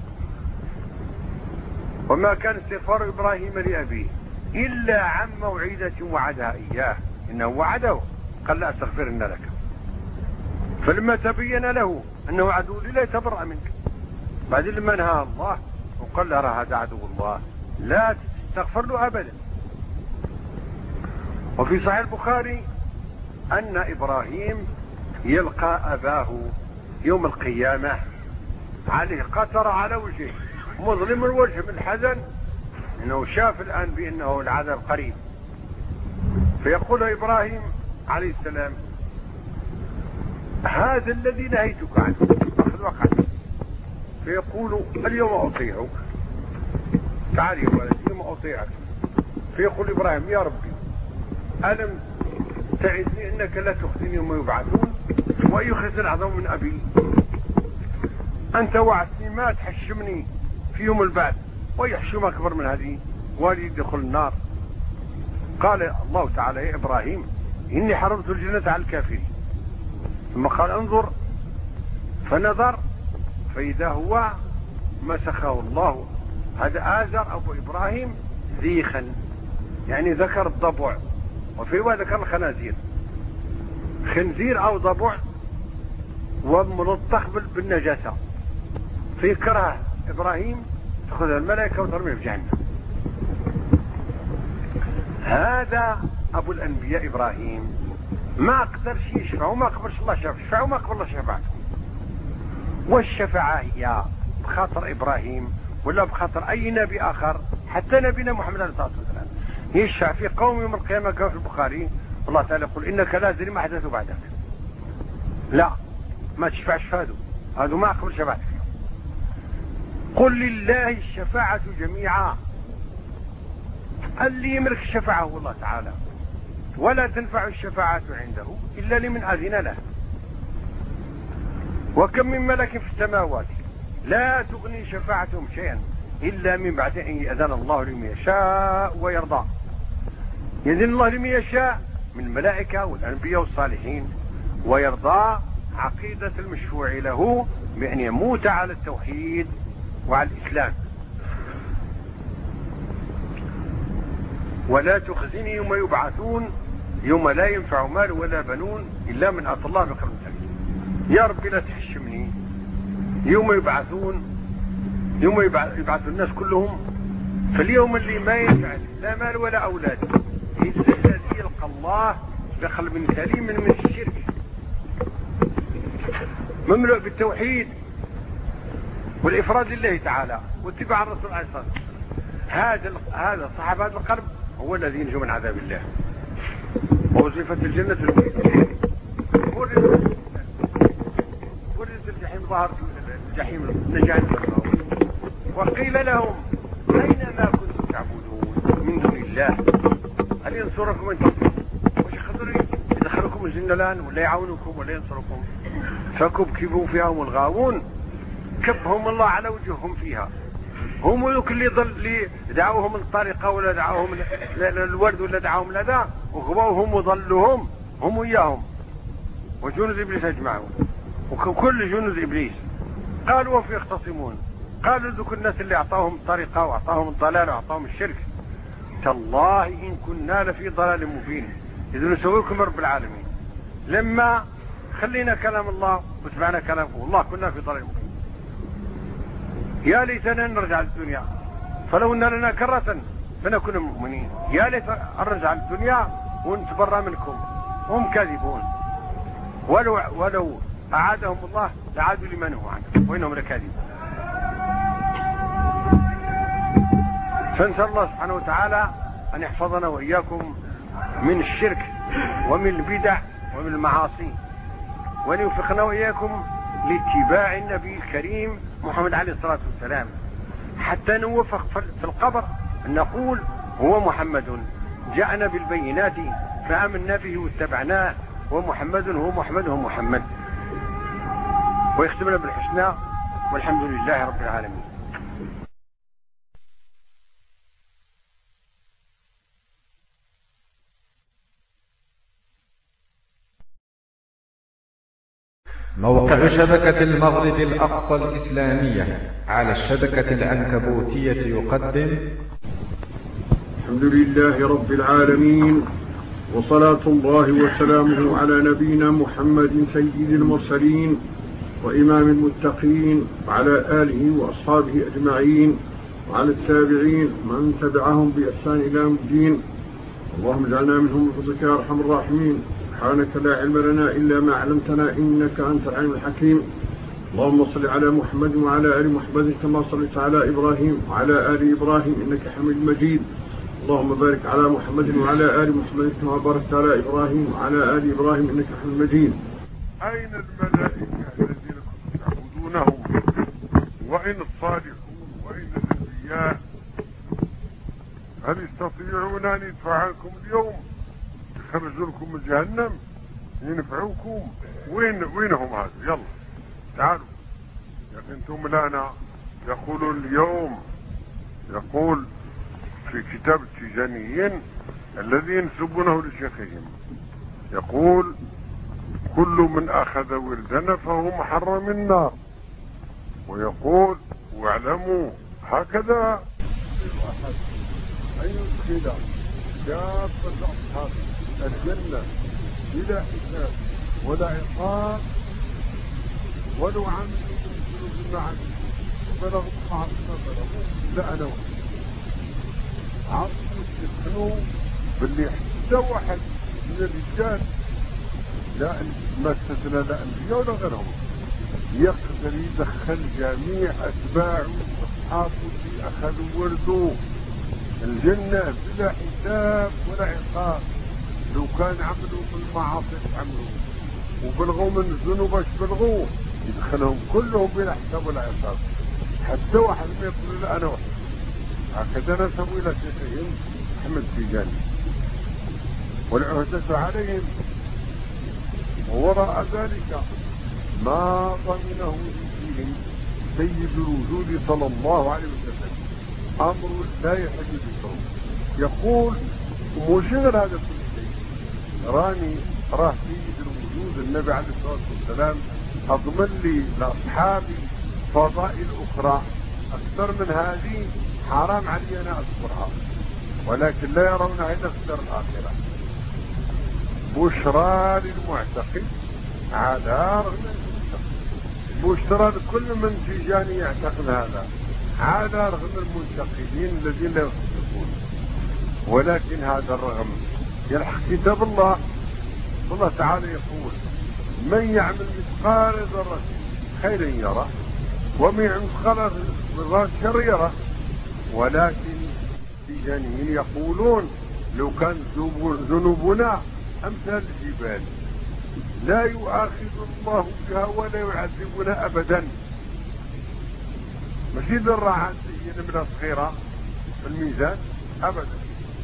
S3: وما كان استغفار إبراهيم لأبيه إلا عن موعدة وعدها إياه، إنه وعده قال لا أستغفرن لك. فلما تبين له أنه عدو لله يتبرأ منك. بعدين لما نهى الله وقال له هذا عدو الله لا تستغفر له أبدا. وفي صحيح البخاري أن إبراهيم يلقى أباه يوم القيامة عليه قطر على وجهه مظلم الوجه من الحزن إنه شاف الآن بأنه العذاب قريب. فيقول إبراهيم عليه السلام هذا الذي نهيتك عنه أخذ وقعك. فيقول اليوم أطيعك، تعال يا ولد اليوم أطيعك. فيقول إبراهيم يا ربي ألم تعدني أنك لا تخزني يوم يبعثون ويخزن أعظم من أبي. أنت وعدتني ما تحشمني في يوم البعث ويحشم أكبر من هذه والي يدخل النار. قال الله تعالى يا إبراهيم إني حرمت الجنة على الكافرين. ثم قال انظر فنظر فإذا هو مسخه الله. هذا آزر أبو إبراهيم ذيخا يعني ذكر الضبع، وفي رواية ذكر الخنازير، خنزير أو ضبع وملطخ بالنجاسة. فيكره إبراهيم تأخذ الملائكة وترميه في جهنم. هذا أبو الأنبياء إبراهيم ما قدرش يشفع وما قبلش الله شفع وما قبل الله شفاعته. والشفاعة هي بخاطر إبراهيم ولا بخاطر أي نبي آخر، حتى نبينا محمد صلى الله عليه وسلم يشفع في قوم يوم القيامة كما في البخاري الله تعالى يقول إنك لا تدري ما حدث بعدك. لا ما تشفعش فادو هذا ما أقبل شفاعتك. قل لله الشفاعة جميعا. اللي يملك الشفاعة هو الله تعالى، ولا تنفع الشفاعة عنده إلا لمن أذن له. وكم من ملك في السماوات لا تغني شفاعتهم شيئا إلا من بعد أن يأذن الله لمن يشاء ويرضى. يأذن الله لمن يشاء من الملائكة والأنبياء والصالحين، ويرضى عقيدة المشفوع له بأن يموت على التوحيد وعلى الإسلام. ولا تخزني يوم يبعثون يوم لا ينفع مال ولا بنون إلا من أتى الله بقلب سليم. يا ربي لا تحشمني يوم يبعثون، يوم يبعث الناس كلهم، فاليوم اللي ما ينفع لا مال ولا أولاد إلا الذي يلقى الله بقلب سليم من الشرك مملوء بالتوحيد والإفراد لله تعالى واتباع الرسول عليه الصلاة والسلام. هذا صاحب هذا القلب هو الذي ينجو من عذاب الله. ووصفت الجنة المؤمنين ورزت الجحيم ظهر الجحيم نجاة. وقيل لهم أين ما كنتم تعبدون من دون الله هل ينصركم أن تصرفوا وش يخذوا يدخلكم الجنة الآن ولا يعاونكم ولا ينصركم؟ فكبكبوا فيها هم الغاوون كبهم الله على وجوههم فيها. هم ذوك اللي دعوهم الطريقة ولا دعوهم الورد ولا دعوهم لذا وغبوهم وضلوهم هم وياهم وجنود إبليس أجمعون وكل جنود إبليس. قالوا وفي يختصمون قالوا ذوك الناس اللي أعطاهم الطريقة وأعطاهم الضلال وأعطاهم الشرك تالله إن كنا لفي ضلال مبين إذ نسويكم رب العالمين. لما خلينا كلام الله وسمعنا كلامه والله كنا في ضلال مبين. يا ليتنا نرجع للدنيا فلو أن لنا كرة فنكون مؤمنين. يا ليت نرجع للدنيا ونتبرى منكم هم كاذبون. ولو أعادهم الله لعادوا لما نهوا عنه وإنهم لكاذبون. فنسأل الله سبحانه وتعالى أن يحفظنا وإياكم من الشرك ومن البدع ومن المعاصي، وأن يوفقنا وإياكم لاتباع النبي الكريم محمد عليه الصلاة والسلام حتى نوفق في القبر أن نقول هو محمد جاءنا بالبينات فآمنا به واتبعناه ومحمد هو محمد هو محمد. ويختمنا بالحسنى والحمد لله رب العالمين.
S1: موقع شبكة المغرب الأقصى الإسلامية على الشبكة العنكبوتية يقدم
S2: الحمد لله رب العالمين وصلاة الله وسلامه على نبينا محمد سيد المرسلين وإمام المتقين وعلى آله وأصحابه أجمعين وعلى التابعين من تبعهم بإحسان إلى يوم الدين. اللهم اجعلنا منهم بفضلك يا أرحم الراحمين. سبحانك لا علم لنا إلا ما علمتنا إنك أنت العليم الحكيم. اللهم صل على محمد وعلى آل محمد كما صليت على إبراهيم وعلى آل إبراهيم إنك حميد مجيد. اللهم بارك على محمد وعلى آل محمد كما باركت على إبراهيم وعلى آل إبراهيم إنك حميد مجيد.
S3: أين الملائكة الذين كنتم تعبدونهم؟ وأين الصالحون؟ وأين الأنبياء؟ هل يستطيعون أن يدفعوا عنكم اليوم، يخرجوا لكم من جهنم، ينفعوكم؟ وينهم هذا؟ يلا تعالوا يا أخي أنتم لنا. يقولون اليوم، يقول في كتاب التيجانيين الذي ينسبونه لشيخهم، يقول كل من أخذ ولدنا فهو محرم النار. ويقول واعلموا هكذا أحد أن يدخل كافة أصحاب الجنة بلا حساب ولا عقاب ولو عملوا من ذنوب معا بلغوا بعض ما بلغوا لا أنا عرفوا يدخلوا باللي حتى واحد من الرجال لا ما استثنى لا أنبياء ولا غيرهم يقدر يدخل جميع أتباعه وأصحابه اللي أخذوا ورده الجنة بلا حساب ولا عقاب. لو كان عملوا بالمعاصي عملوا وبلغوا من الذنوب اش بلغوا يدخلهم كلهم بلا حساب ولا عقاب. حتى واحد ما يقول لا أنا واحد. هكذا نسبوا إلى شيخهم أحمد التيجاني والعهدة عليهم. ووراء ذلك ما ضمنه فيهم سيد الوجود صلى الله عليه وسلم أمر لا يحل بصوم. يقول ومشغل هذا كل شيء راني راه سيد الوجود النبي عليه الصلاة والسلام أضمن لي لأصحابي فضائل أخرى أكثر من هذه حرام علي أنا أذكرها، ولكن لا يرونها إلا في الدار الآخرة. بشرى للمعتقد على رغم بشرى لكل من تيجاني يعتقد هذا على رغم المنتقدين الذين لا يصدقون. ولكن هذا الرغم يلحق كتاب الله. الله تعالى يقول من يعمل مثقال ذرة خيرا يره ومن يعمل مثقال ذرة شر يره. ولكن التيجانيين يقولون لو كان ذنوبنا أمثال الجبال لا يؤاخذ الله بها ولا يعذبنا أبدا. ماشي ذرة عن نمرة صغيرة في الميزان أبدا.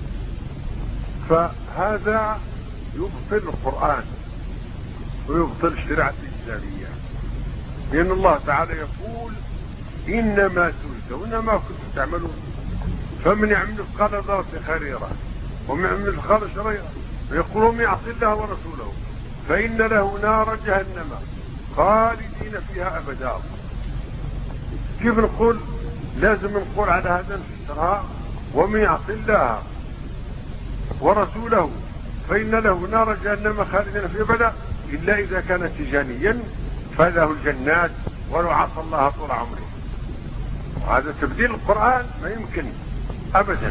S3: فهذا يبطل القرآن ويبطل الشريعة الإسلامية، لأن الله تعالى يقول إنما تجزون ما كنتم تعملون. فمن يعمل مثقال ذرة خيرا ومن يعمل مثقال شر ويقول من يعصي الله ورسوله فإن له نار جهنم خالدين فيها أبدا. كيف نقول؟ لازم نقول على هذا نفسرها ومن يعصي الله ورسوله فإن له نار جهنم خالدين فيها أبدا إلا إذا كان تيجانيا فله الجنات ولو عصى الله طول عمره. وهذا تبديل القرآن ما يمكن أبدا.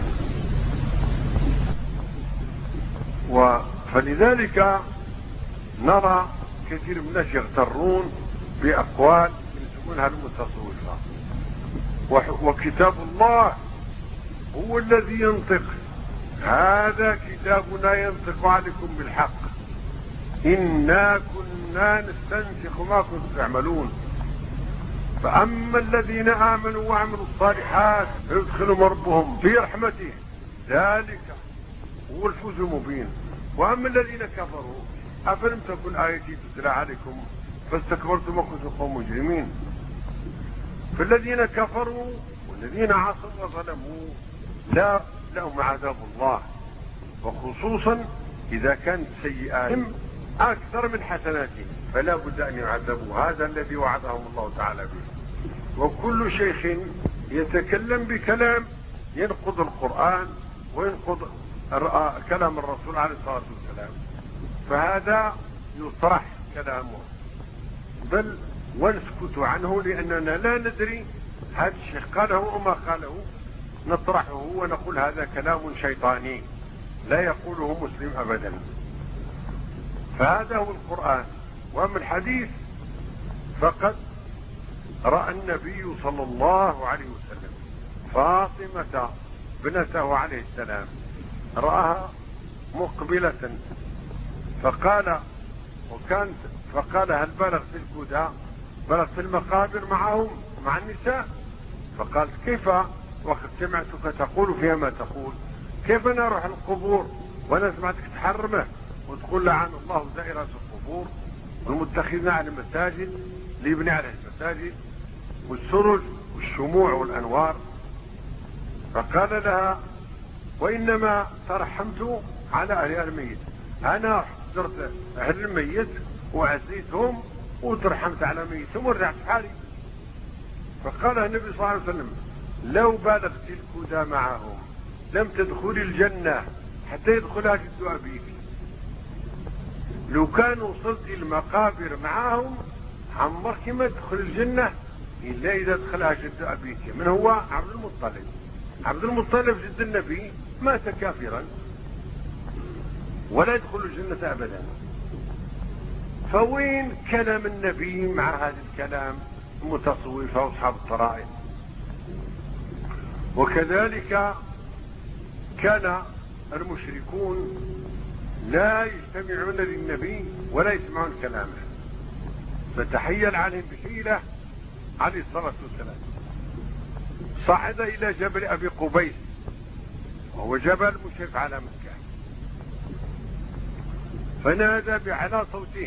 S3: فلذلك نرى كثير من الناس يغترون بأقوال يسمونها المتصوفة. وكتاب الله هو الذي ينطق. هذا كتابنا ينطق عليكم بالحق إنا كنا نستنسخ ما كنتم تعملون. فأما الذين آمنوا وعملوا الصالحات يدخلهم ربهم في رحمته ذلك هو الفوز المبين. وأما الذين كفروا أفلم تكن آيتي تتلى عليكم فاستكبرتم وكنتم قوم مجرمين. فالذين كفروا والذين عصوا وظلموا لا لهم عذاب الله، وخصوصا إذا كانت سيئاتهم أكثر من حسناتهم فلا بد أن يعذبوا. هذا الذي وعدهم الله تعالى به. وكل شيخ يتكلم بكلام ينقض القرآن وينقض كلام الرسول عليه الصلاة والسلام، فهذا يطرح كلامه بل ونسكت عنه، لأننا لا ندري هذا الشيخ قاله وما قاله، نطرحه ونقول هذا كلام شيطاني لا يقوله مسلم أبدا. فهذا هو القرآن. وأما الحديث فقد رأى النبي صلى الله عليه وسلم فاطمة بنته عليه السلام، رآها مقبلة فقال هل بلغ في الكدى، بلغ في المقابر معهم مع النساء؟ فقالت كيف وقد سمعتك تقول فيها ما تقول، كيف انا اروح القبور وانا سمعتك تحرمه وتقول لعن الله زائرات القبور والمتخذين على المساجد ليبني على المساجد والسرج والشموع والانوار. فقال لها وانما ترحمت على اهل الميت، انا حضرت اهل الميت وعزيتهم وترحمت على ميتهم ورجعت حالي. فقال النبي صلى الله عليه وسلم لو بالغت الكدى معهم لم تدخل الجنة حتى يدخلها جد أبيك. لو كان وصلت المقابر معهم عمرك ما تدخل الجنة إلا إذا دخلها جد أبيك. من هو؟ عبد المطلب. عبد المطلب جد النبي مات كافرا ولا يدخل الجنة أبدا. فوين كلام النبي مع هذا الكلام المتصوفة وأصحاب الطرائق؟ وكذلك كان المشركون لا يجتمعون للنبي ولا يسمعون كلامه، فتحيل عليهم بحيلة عليه الصلاة والسلام. صعد إلى جبل أبي قبيس وهو جبل مشرف على مكة، فنادى بأعلى صوته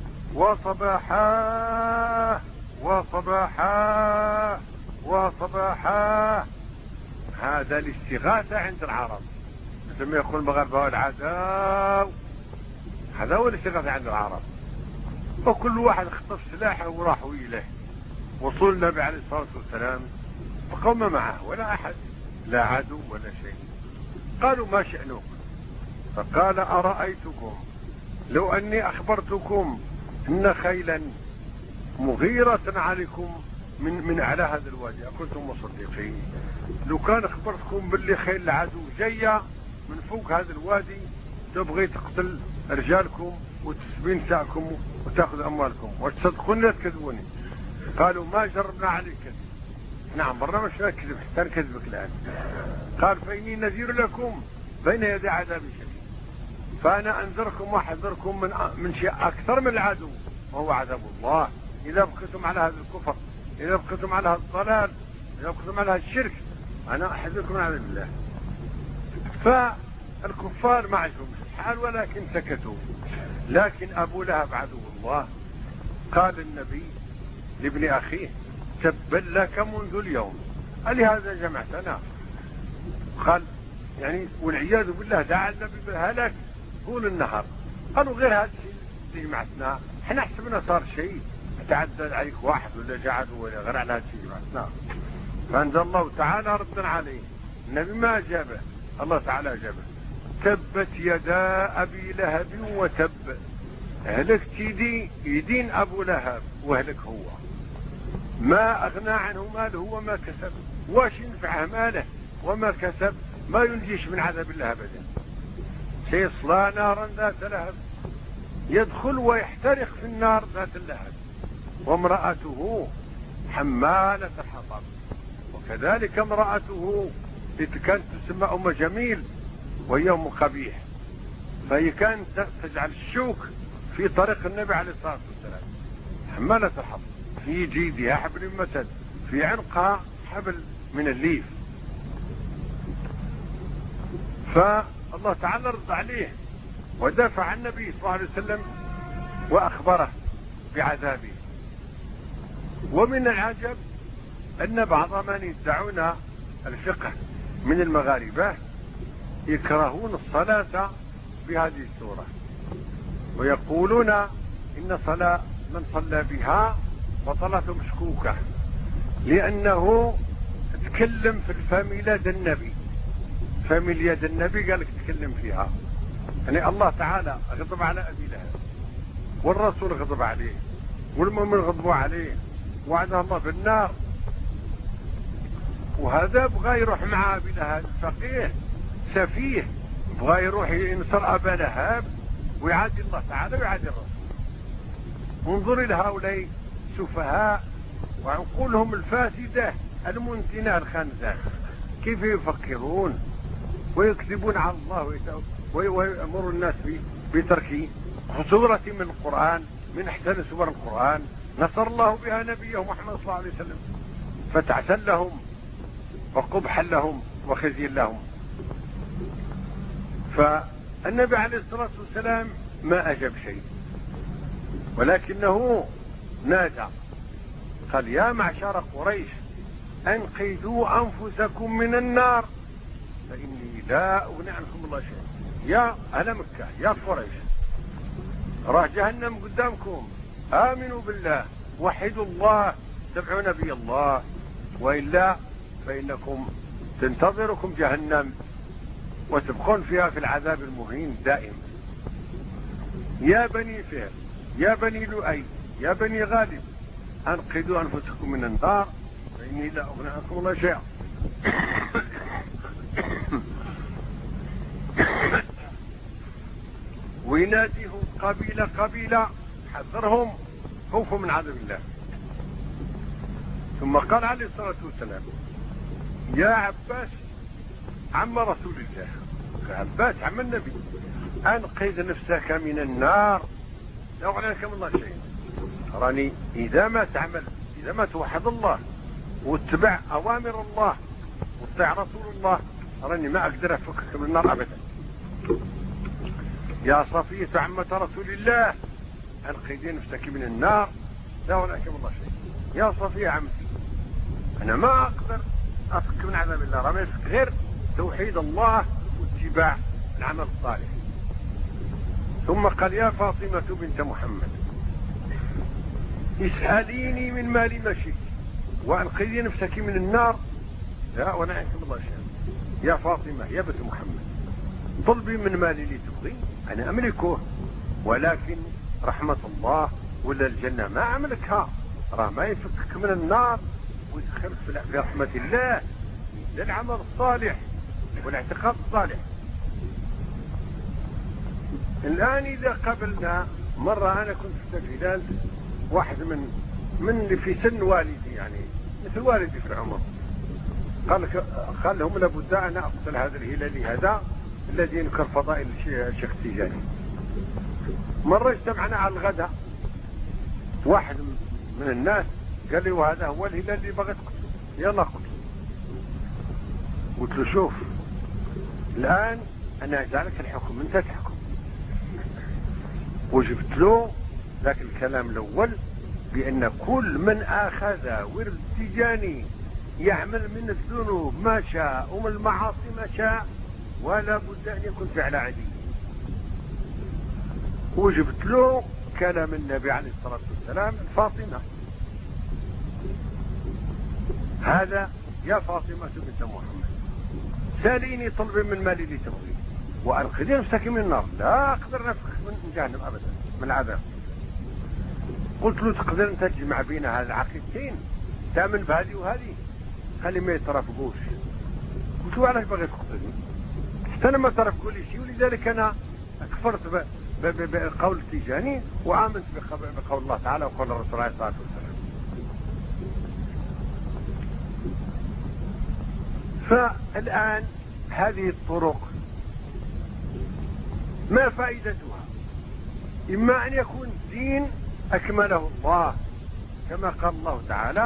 S3: وصباحا وصباحا وصباحا. هذا الاستغاثة عند العرب، مثل ما يقول المغاربة العداو، هذا هو الاستغاثة عند العرب. وكل واحد اخطف سلاحه وراحوا إليه. وصل النبي عليه الصلاة والسلام فقام معه ولا أحد، لا عدو ولا شيء. قالوا ما شأنكم؟ فقال أرأيتكم لو أني أخبرتكم إن خيلا مغيرة عليكم من على هذا الوادي أكنتم مصدقين؟ لو كان أخبرتكم باللي خيل العدو جاية من فوق هذا الوادي تبغي تقتل رجالكم وتسبي نساءكم وتأخذ أموالكم، وتصدقوني لا تكذبوني؟ قالوا ما جربنا عليك كذب. نعم برنا مش نكذب حتى نكذبك الآن. قال فإني نذير لكم بين يدي عذاب شديد، فأنا أنذركم وأحذركم من شيء أكثر من العدو وهو عذاب الله. إذا بقيتم على هذا الكفر، إذا بقيتم على هذا الضلال، إذا بقيتم على هذا الشرك، أنا أحذركم من عذاب الله. فالكفار ما عجبهم الحال ولكن سكتوا. لكن أبو لهب عدو الله قال النبي لابن أخيه تبا لك منذ اليوم ألهذا جمعتنا؟ قال يعني والعياذ بالله دعا النبي بالهلاك طول النهار. قالوا غير هذا الشيء اللي جمعتنا، احنا حسبنا صار شيء تعدد عليك واحد ولا جعد ولا غير على هذا الشيء جمعتنا. فأنزل الله تعالى ردا عليه، النبي ما أجابه، الله تعالى أجابه تبت يدا أبي لهب وتب. هلكت يدين أبو لهب وهلك هو، ما أغنى عنه ماله وما كسب. واش ينفعه ماله وما كسب؟ ما ينجيش من عذاب الله أبدا. سيصلى نارا ذات لهب، يدخل ويحترق في النار ذات اللهب، وامرأته حمالة الحطب. وكذلك امرأته التي كانت تسمى أم جميل وهي أم قبيح، فهي كانت تجعل الشوك في طريق النبي عليه الصلاة والسلام. حمالة الحطب، في جيدها حبل من مسد، في عنقها حبل من الليف. فالله تعالى رد عليه ودافع عن النبي صلى الله عليه وسلم وأخبره بعذابه. ومن العجب أن بعض من يدعون الفقه من المغاربة يكرهون الصلاة بهذه السورة، ويقولون إن صلاة من صلى بها فصلاته مشكوكة، لأنه تكلم في الفاميلة النبي فمن يد النبي قال لك تكلم فيها. يعني الله تعالى غضب على أبي لهب، والرسول غضب عليه، والمؤمن غضبوا عليه، وعده الله بالنار. وهذا بغى يروح مع أبي لهب فقيه سفيه، بغى يروح ينصر أبا لهب ويعادي الله تعالى ويعادي الرسول. انظر إلى هؤلاء سفهاء وعقولهم الفاسدة المنتنة الخنزات، كيف يفكرون ويكذبون على الله ويأمر الناس بترك سورة من القرآن من أحسن سور القرآن نصر الله بها نبيه محمد صلى الله عليه وسلم، فتعسا لهم وقبحا لهم وخزي لهم. فالنبي عليه الصلاة والسلام ما أجاب شيء، ولكنه نادى قال: يا معشر قريش أنقذوا أنفسكم من النار فإني لا أغني عنكم الله شيء. يا أهل مكة، يا قريش، راه جهنم قدامكم، آمنوا بالله، وحدوا الله، اتبعوا نبي الله، وإلا فإنكم تنتظركم جهنم وتبقون فيها في العذاب المهين دائما. يا بني فهر، يا بني لؤي، يا بني غالب، أنقذوا أنفسكم من النار فإني لا أغني عنكم الله شيئا. ويناديهم قبيلة قبيلة، حذرهم خوفوا من عذاب الله. ثم قال عليه الصلاة والسلام: يا عباس عم رسول الله، عباس عم النبي، أنقذ نفسك من النار لا أغني عنك من الله شيء. راني إذا ما تعمل، إذا ما توحد الله واتبع أوامر الله واتبع رسول الله، راني ما أقدر أفكك من النار أبدا. يا صفية عمة رسول الله أنقذي نفسك من النار لا أغني عنك من الله شيء. يا صفية عمتي، أنا ما أقدر أفك من عذاب الله، راني أفك غير توحيد الله واتباع العمل الصالح. ثم قال: يا فاطمة بنت محمد اسأليني من مالي ما شئت وأنقذي نفسك من النار لا أغني عنك من الله شيئا. يا فاطمة يا بنت محمد، طلبي من مالي اللي تبغي، أنا أملكه، ولكن رحمة الله ولا الجنة ما أملكها، راه ما يفكك من النار ويدخلك في رحمة الله إلا العمل الصالح والاعتقاد الصالح. الآن إذا قبلنا مرة، أنا كنت في بلاد واحد من اللي في سن والدي، يعني مثل والدي في العمر، قال لهم لابد أن أقتل هذا الهلالي هذا الذي ينكر فضائل الشيخ التيجاني. مرة اجتمعنا على الغداء، واحد من الناس قال لي: وهذا هو الهلال اللي بغيت تقتله، يلا قتله. قلت له: شوف الآن أنا أجعلك الحكم، أنت تحكم. وجبت له ذاك الكلام الأول بأن كل من أخذ ورد تيجاني يعمل من الذنوب ما شاء ومن المعاصي ما شاء ولا بد أن يكون فعل عدي. وجبت له كلام النبي عليه الصلاة والسلام: فاطمة هذا يا فاطمة بنت محمد ساليني طلبي من مالي اللي تبغي وأنقذي نفسك من النار، لا أقدر نفسك من جهنم أبدا من العذاب. قلت له: تقدر أنت تجمع بين هذه العقيدتين، تأمن بهذه وهذه، خلي ما يترافقوش. قلت له: علاش باغي تقتلني؟ أنا ما ترافقوا لي شيء، ولذلك أنا كفرت بقول التيجاني وآمنت بقول الله تعالى وقول الرسول عليه الصلاة والسلام. فالآن هذه الطرق ما فائدتها؟ إما أن يكون الدين أكمله الله كما قال الله تعالى: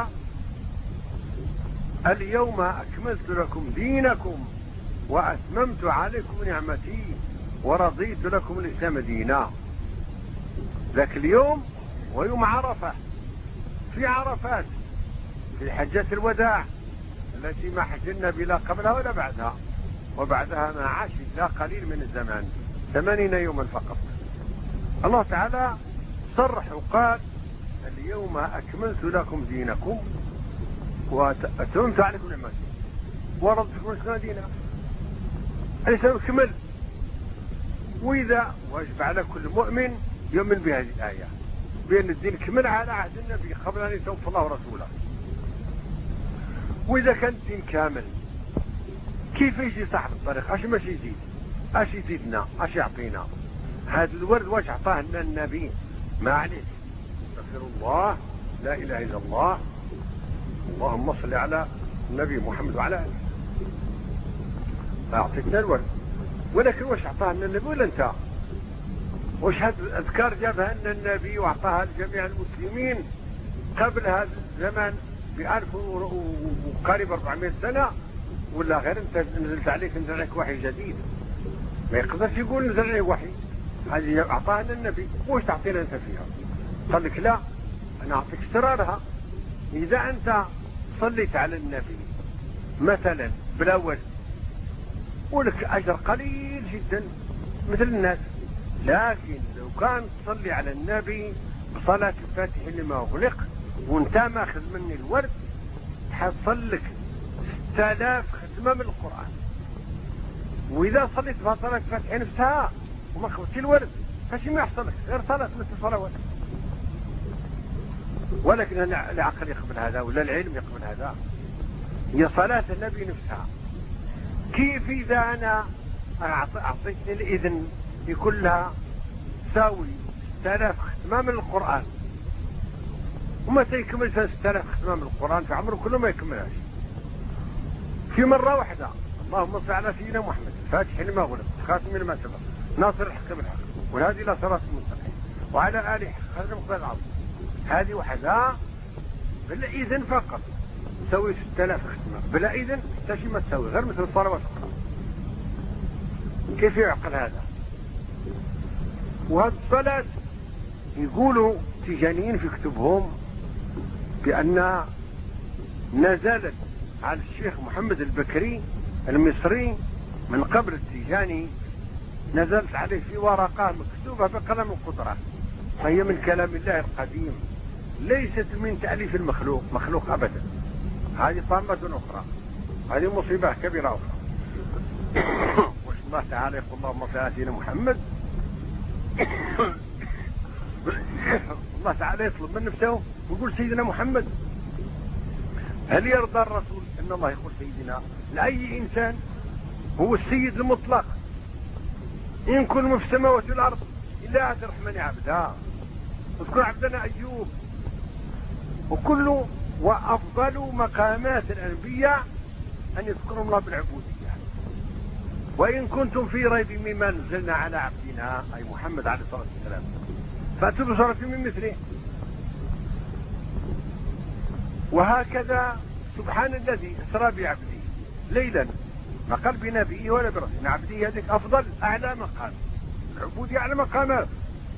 S3: اليوم أكملت لكم دينكم وأتممت عليكم نعمتي ورضيت لكم الإسلام دينا. ذاك اليوم ويوم عرفة، في عرفات في حجة الوداع التي ما حج النبي لا قبلها ولا بعدها، وبعدها ما عاش إلا قليل من الزمان 80 يوما فقط. الله تعالى صرح وقال: اليوم أكملت لكم دينكم وأتممت عليكم نعمتي ورضيت لكم الإسلام دينا. الإسلام كمل. وإذا واجب على كل مؤمن يؤمن بهذه الآية بأن الدين كمل على عهد النبي قبل أن يتوفى الله رسوله. وإذا كان الدين كامل كيف يجي صاحب الطريق؟ اش ماشي يزيد؟ اش يزيدنا؟ اش يعطينا؟ هذا الورد واش عطاه لنا النبي؟ ما عليه. استغفر الله، لا اله الا الله، اللهم صل على النبي محمد وعلى اله. اعطيتنا الورد، ولكن واش عطاه لنا النبي ولا انت؟ واش هذه الاذكار جابها لنا النبي واعطاها لجميع المسلمين قبل هذا الزمان ب1000 وقريب 400 سنه، ولا غير انت نزلت عليك وحي جديد؟ ما يقدرش يقول نزل عليه وحي. هذه اعطاها لنا النبي، واش تعطينا انت فيها؟ قال لك لا، انا اعطيك سرارها. اذا انت صليت على النبي مثلا بلا وزن ولك اجر قليل جدا مثل الناس، لكن لو كان تصلي على النبي بصلاة الفاتح لما أغلق وانت ماخذ مني الورد تحصل لك 6000 ختمة من القرآن. وإذا صليت بصلاة الفاتح نفسها وما خذتش الورد فشي ما يحصل لك غير صلاة مثل الصلوات. ولكن العقل يقبل هذا ولا العلم يقبل هذا؟ هي صلاة النبي نفسها. كيف إذا أنا أعطيتني الإذن يكون لها تساوي 6000 ختمة من القرآن ومتى يكمل 6000 ختمة من القرآن في عمره كله ما يكملهاش في مرة واحدة. اللهم صل على سيدنا محمد الفاتح لما غلق خاتم لما سبق ناصر الحق بالحق والهادي إلى صراط المستقيم وعلى آله حق المقدار العظيم. هذه وحدها بلا إذن فقط تساوي 6000 ختمة، بلا إذن تشي ما تساوي غير مثل الصلوات الأخرى. كيف يعقل هذا؟ وهذه الصلاة يقولوا تيجانيين في كتبهم بأن نزلت على الشيخ محمد البكري المصري من قبل التيجاني، نزلت عليه في ورقة مكتوبة بقلم القدرة، فهي من كلام الله القديم ليست من تأليف المخلوق، مخلوق أبدا. هذه طامة أخرى، هذه مصيبة كبيرة أخرى. وش الله تعالى يقول اللهم صل على سيدنا محمد. الله تعالى يطلب من نفسه ويقول سيدنا محمد. هل يرضى الرسول ان الله يقول سيدنا لأي انسان؟ هو السيد المطلق، ان كل ما في السماوات والارض الا اتى الرحمن عبدا. اذكر عبدنا ايوب. وكل وافضل مقامات الانبياء ان يذكروا الله بالعبوديه. وإن كنتم في ريب مما نزلنا على عبدنا أي محمد عليه الصلاة والسلام فأتوا بسورة من مثله. وهكذا سبحان الذي أسرى بعبده ليلا ما قال بنبيه ولا برسول عبده، هذيك أفضل أعلى مقام، العبودية أعلى مقامات.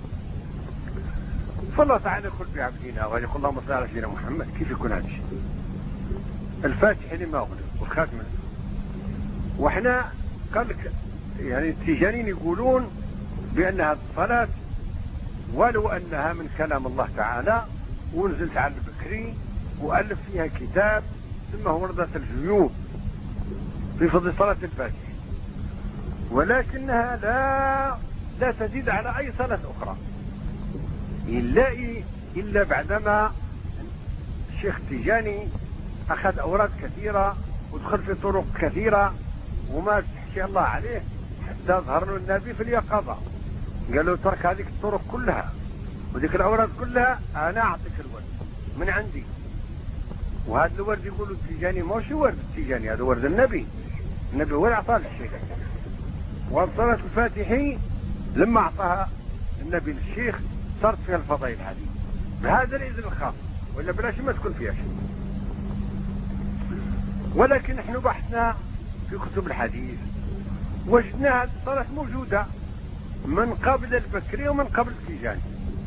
S3: فالله تعالى يقول بعبدنا ويقول اللهم صل على سيدنا محمد. كيف يكون هذا الشيء؟ الفاتح لما أغلق والخاتم. وإحنا قال لك يعني التيجانيين يقولون بأن هذه الصلاة ولو أنها من كلام الله تعالى ونزلت على البكري وألف فيها كتاب ثم وردة الجيوب في فضل صلاة الفاتح، ولكنها لا تزيد على أي صلاة أخرى إلا بعدما الشيخ التيجاني أخذ أوراد كثيرة ودخل في طرق كثيرة وما تحشي الله عليه حتى ظهر له النبي في اليقظة قال له ترك هذه الطرق كلها وذيك الأوراد كلها أنا أعطيك الورد من عندي. وهذا الورد يقولوا التيجاني ماشي ورد التيجاني، هذا ورد النبي هو اللي أعطاه للشيخ. وصلاة الفاتحي لما أعطاها النبي للشيخ صارت فيها الفضائل هذه بهذا الإذن الخاص، وإلا بلاش ما تكون فيها شيء. ولكن نحن بحثنا في كتب الحديث وجدنا هذه الصلاة موجودة من قبل البكري ومن قبل التيجاني.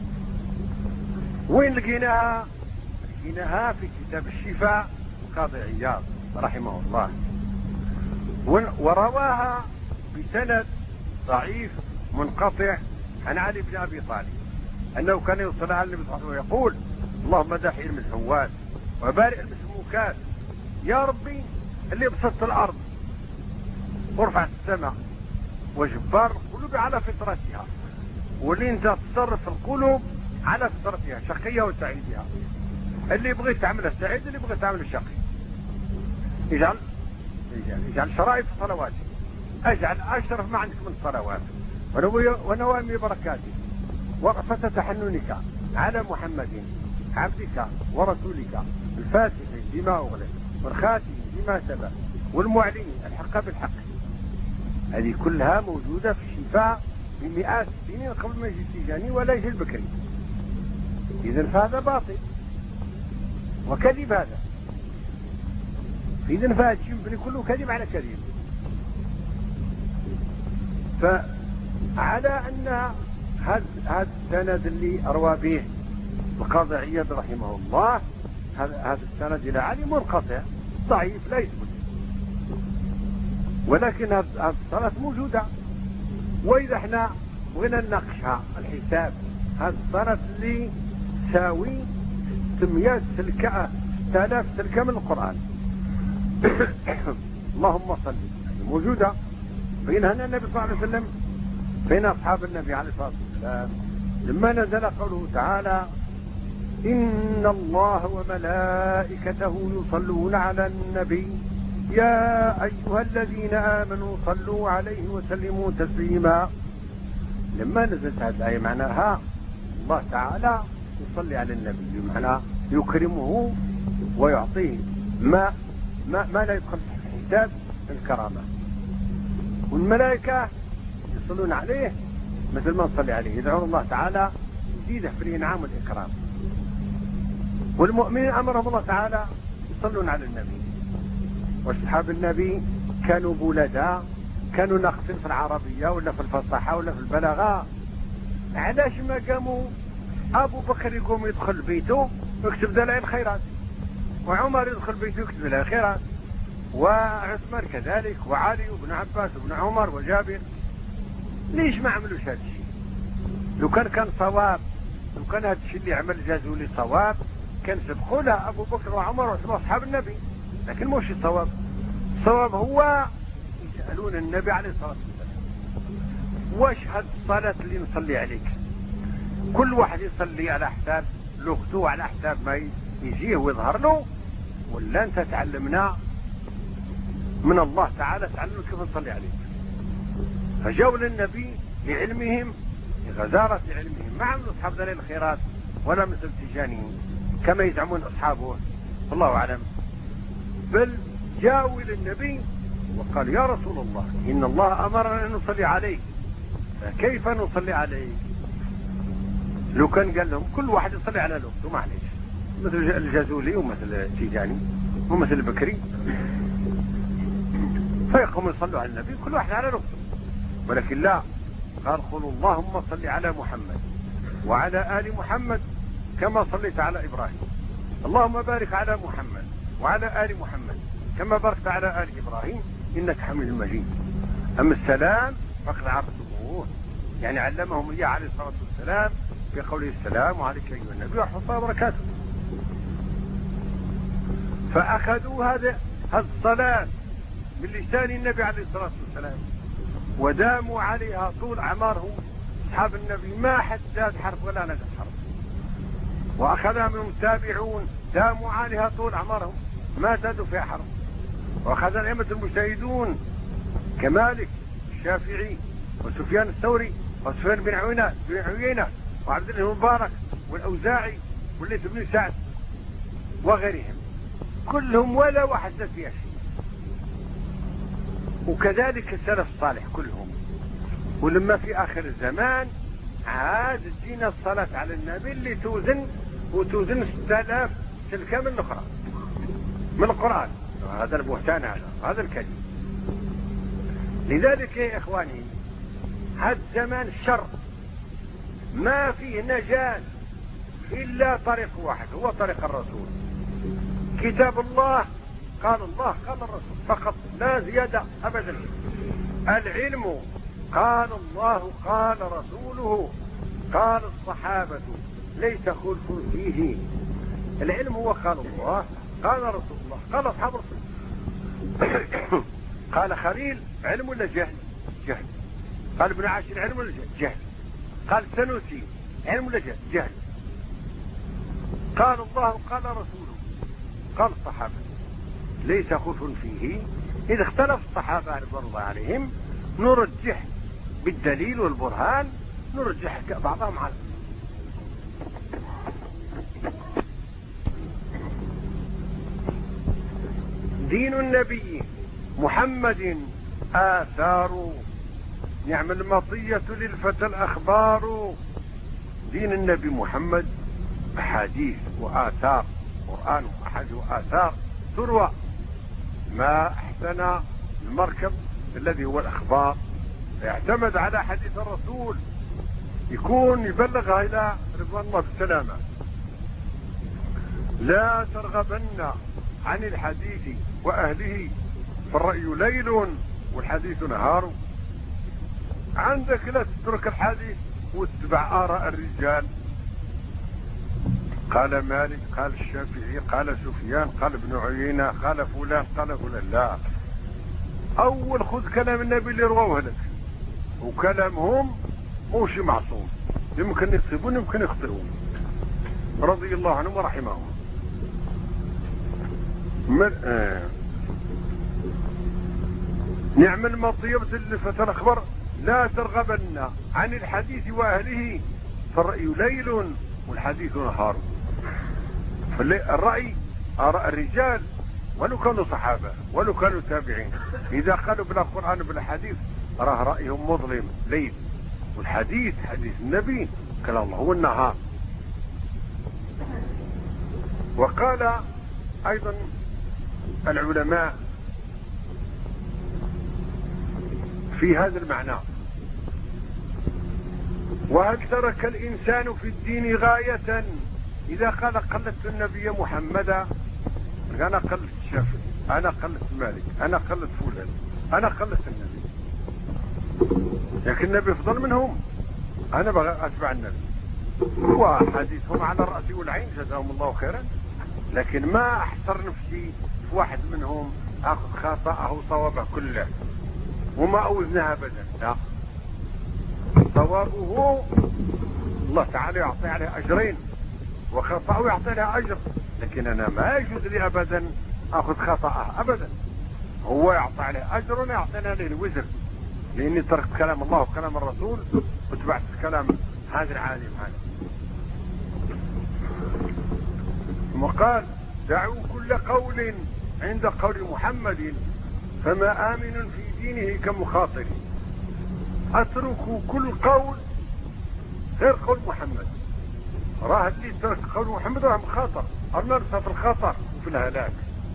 S3: وين لقيناها؟ لقيناها في كتاب الشفاء قاضي عياض رحمه الله، ورواها بسند ضعيف منقطع عن علي بن أبي طالب أنه كان يوصل على النبي صلى الله عليه وسلم ويقول اللهم داحي المسحوات وبارئ المسموكات، يا ربي اللي بسطت الأرض ورفعت السماء وجبار القلوب على فطرتها، واللي انت تصرف القلوب على فطرتها شقية وسعيدها. اللي يبغي تعمله سعيد، اللي يبغي تعمله شقي. اجعل شرائط صلواتك، اجعل اشرف ما عندك من صلوات ونوامي بركاتك ورأفة تحننك على محمد عبدك ورسولك الفاتح بما أغلق والخاتم بما سبق والمعلن الحق بالحق. هذه كلها موجودة في الشفاء من مئات السنين قبل ما يجي التيجاني ولا يجي البكري. إذن فهذا باطل وكذب هذا. إذن فهذا الشيء كله كذب على كذب. فعلى أن هذا السند اللي أروى به القاضي عياض رحمه الله، هذا السند إلى علي منقطع ضعيف لا يثبت، ولكن هذه الصلاة موجودة. وإذا احنا بغينا نناقشها الحساب، هذه الصلاة اللي تساوي 6000 سلكة من القرآن اللهم صل، موجودة بين هنا النبي صلى الله عليه وسلم، بين أصحاب النبي عليه الصلاة والسلام لما نزل قوله تعالى إن الله وملائكته يصلون على النبي يا أيها الذين آمنوا صلوا عليه وسلموا تسليما. لما نزلت هذه الآية معناها الله تعالى يصلي على النبي، بمعنى يكرمه ويعطيه ما لا يدخل في حساب الكرامة. والملائكة يصلون عليه مثل ما نصلي عليه، يدعون الله تعالى يزيده في الإنعام والإكرام. والمؤمنين أمرهم الله تعالى يصلون على النبي. واصحاب النبي كانوا بلداء، كانوا ناقصين في العربية ولا في الفصاحة ولا في البلاغة. علاش ما قاموا أبو بكر يقوم يدخل بيته ويكتب دلائل الخيرات، وعمر يدخل بيته ويكتب دلائل الخيرات، وعثمان كذلك، وعلي وابن عباس وابن عمر وجابر؟ ليش ما عملوش هذا الشيء؟ لو كان صواب، لو كان هذا الشيء اللي عمل جازولي صواب كان سبقوا له أبو بكر وعمر وعثمان أصحاب النبي، لكن مش الصواب. الصواب هو يسألون النبي عليه الصلاة والسلام واش هذه الصلاة اللي نصلي عليك؟ كل واحد يصلي على حساب لغته، على حساب ما يجيه ويظهر له، ولا أنت تعلمنا من الله تعالى، تعلمنا كيف نصلي عليك؟ فجاءوا للنبي لعلمهم، لغزارة علمهم، ما عملوا أصحاب دليل الخيرات ولا مثل تجانيين كما يزعمون أصحابه، والله أعلم. بل جاءوا إلى النبي وقال يا رسول الله إن الله أمرنا أن نصلي عليك، فكيف نصلي عليك؟ لو كان قال لهم كل واحد يصلي على لغته معليش، مثل الجازولي ومثل التيجاني ومثل البكري، فيقوموا يصلوا على النبي كل واحد على لغته. ولكن لا، قال قولوا اللهم صل على محمد وعلى آل محمد كما صليت على إبراهيم، اللهم بارك على محمد وعلى آل محمد كما باركت على آل إبراهيم إنك حميد مجيد. أما السلام فقد عرفتموه، يعني علمهم إياه عليه الصلاة والسلام بقوله السلام عليك أيها النبي ورحمة الله وبركاته. فأخذوا هذه الصلاة من لسان النبي عليه الصلاة والسلام وداموا عليها طول أعمارهم. أصحاب النبي ما حد زاد حرف ولا نقص حرف، وأخذها منهم التابعون داموا عليها طول أعمارهم ما زادوا فيها حرف. وأخذ الأئمة المجتهدون كمالك الشافعي وسفيان الثوري وسفيان بن عيينة وعبد الله المبارك والأوزاعي والليث بن سعد وغيرهم، كلهم ولا واحد زاد فيها شيء. وكذلك السلف الصالح كلهم. ولما في آخر الزمان عاد تجينا الصلاة على النبي اللي توزن 6000 سلكة من الأخرى من القرآن. هذا البهتان، هذا الكذب. لذلك يا إخواني هذا الزمان الشر ما فيه نجاة إلا طريق واحد، هو طريق الرسول. كتاب الله قال الله قال الرسول فقط، لا زيادة أبدا. العلم قال الله قال رسوله قال الصحابة ليس خلف فيه. العلم هو قال الله قال رسول الله قال أصحاب رسول. قال خليل علم ولا جهل؟ جهل. قال ابن عاشر علم ولا جهل؟ قال السنوسي علم ولا جهل؟ قال الله قال رسوله قال الصحابة ليس خوف فيه. إذا اختلف الصحابة رضوان الله عليهم نرجح بالدليل والبرهان، نرجح بعضهم على دين النبي محمد آثار، نعم المطية للفتى الأخبار. دين النبي محمد أحاديث وآثار، قرآن وأحاديث وآثار تروى. ما أحسن المركب الذي هو الأخبار، يعتمد على حديث الرسول، يكون يبلغها إلى رضوان الله بالسلامة. لا ترغبن عن الحديث وأهله فالرأي ليل والحديث نهار. عندك لا تترك الحديث واتبع آراء الرجال. قال مالك، قال الشافعي، قال سفيان، قال ابن عيينة، قال فلان، قال فلان. لا، أول خذ كلام النبي اللي رواه لك، وكلامهم موشي معصوم، يمكن يكتبون يمكن يخطئون، رضي الله عنهم ورحمهم. نعم المطية للفتى الأخبار. لا ترغبن عن الحديث وأهله فالرأي ليل والحديث نهار. الرأي آراء الرجال ولو كانوا صحابة ولو كانوا تابعين، إذا قالوا بلا قرآن بلا حديث راه رأيهم مظلم ليل، والحديث حديث النبي كلام الله هو النهار. وقال أيضا العلماء في هذا المعنى: وهل ترك الإنسان في الدين غاية إذا قال قلدت النبي محمدا؟ أنا قلدت الشافعي، أنا قلدت مالك، أنا قلدت فلان، أنا قلدت النبي، لكن النبي أفضل منهم، أنا بغى أتبع النبي. وحديثهم على الرأس والعين جزاهم الله خيرا، لكن ما أحصر نفسي في واحد منهم أخذ خطأه وصوابه كله وما أوزنها أبدا. لا، صوابه الله تعالى يعطي عليه أجرين، وخطأه يعطي له أجر، لكن أنا ما يجوز لي أبدا أخذ خطأه أبدا، هو يعطي عليه أجر ويعطينا له الوزر، لأني تركت كلام الله وكلام الرسول واتبعت كلام هذا العالم هذا. ثم قال: دعوا كل قول عند قول محمد فما آمن في دينه كمخاطر. اتركوا كل قول غير قول محمد، راه اللي ترك قول محمد راه مخاطر، النرسة في الخطر وفي الهلاك.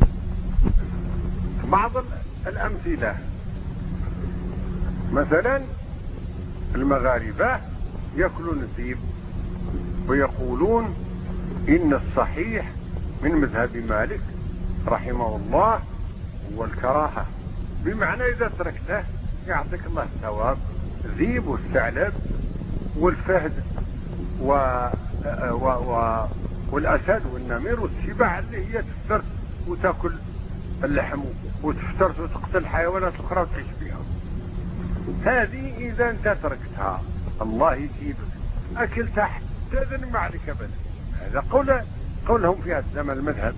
S3: بعض الأمثلة مثلا المغاربة يأكلون الذيب ويقولون إن الصحيح من مذهب مالك رحمه الله هو الكراهة، بمعنى إذا تركته يعطيك الله الثواب. ذيب والثعلب والفهد والأسد والنمير والسباع اللي هي تفترس وتأكل اللحم وتفترس وتقتل الحيوانات الأخرى وتعيش بها، هذه إذا أنت تركتها الله يجيبك، أكلتها حتى ما عليك أبدا. هذا قولهم في هذا الزمن المذهب.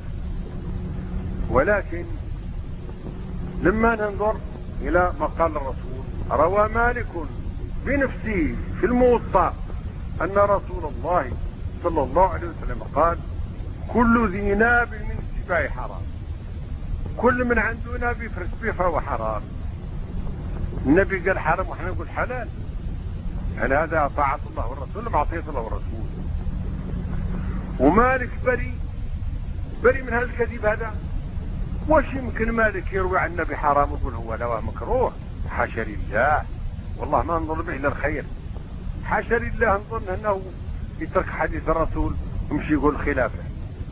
S3: ولكن لما ننظر إلى ما قال الرسول: روى مالك بنفسه في الموطأ أن رسول الله صلى الله عليه وسلم قال: كل ذي ناب من السباع حرام، كل من عنده ناب يفرس به فهو حرام. النبي قال حرام ونحن نقول حلال، هل هذا طاعة الله والرسول؟ معصية الله والرسول. ومالك بري من هذا الكذب هذا. واش يمكن مالك يروي عن النبي حرام ويقول هو لا مكروه؟ حاشا لله، والله ما نظن به الا الخير. حاشا لله نظن انه يترك حديث الرسول ويمشي يقول خلافه.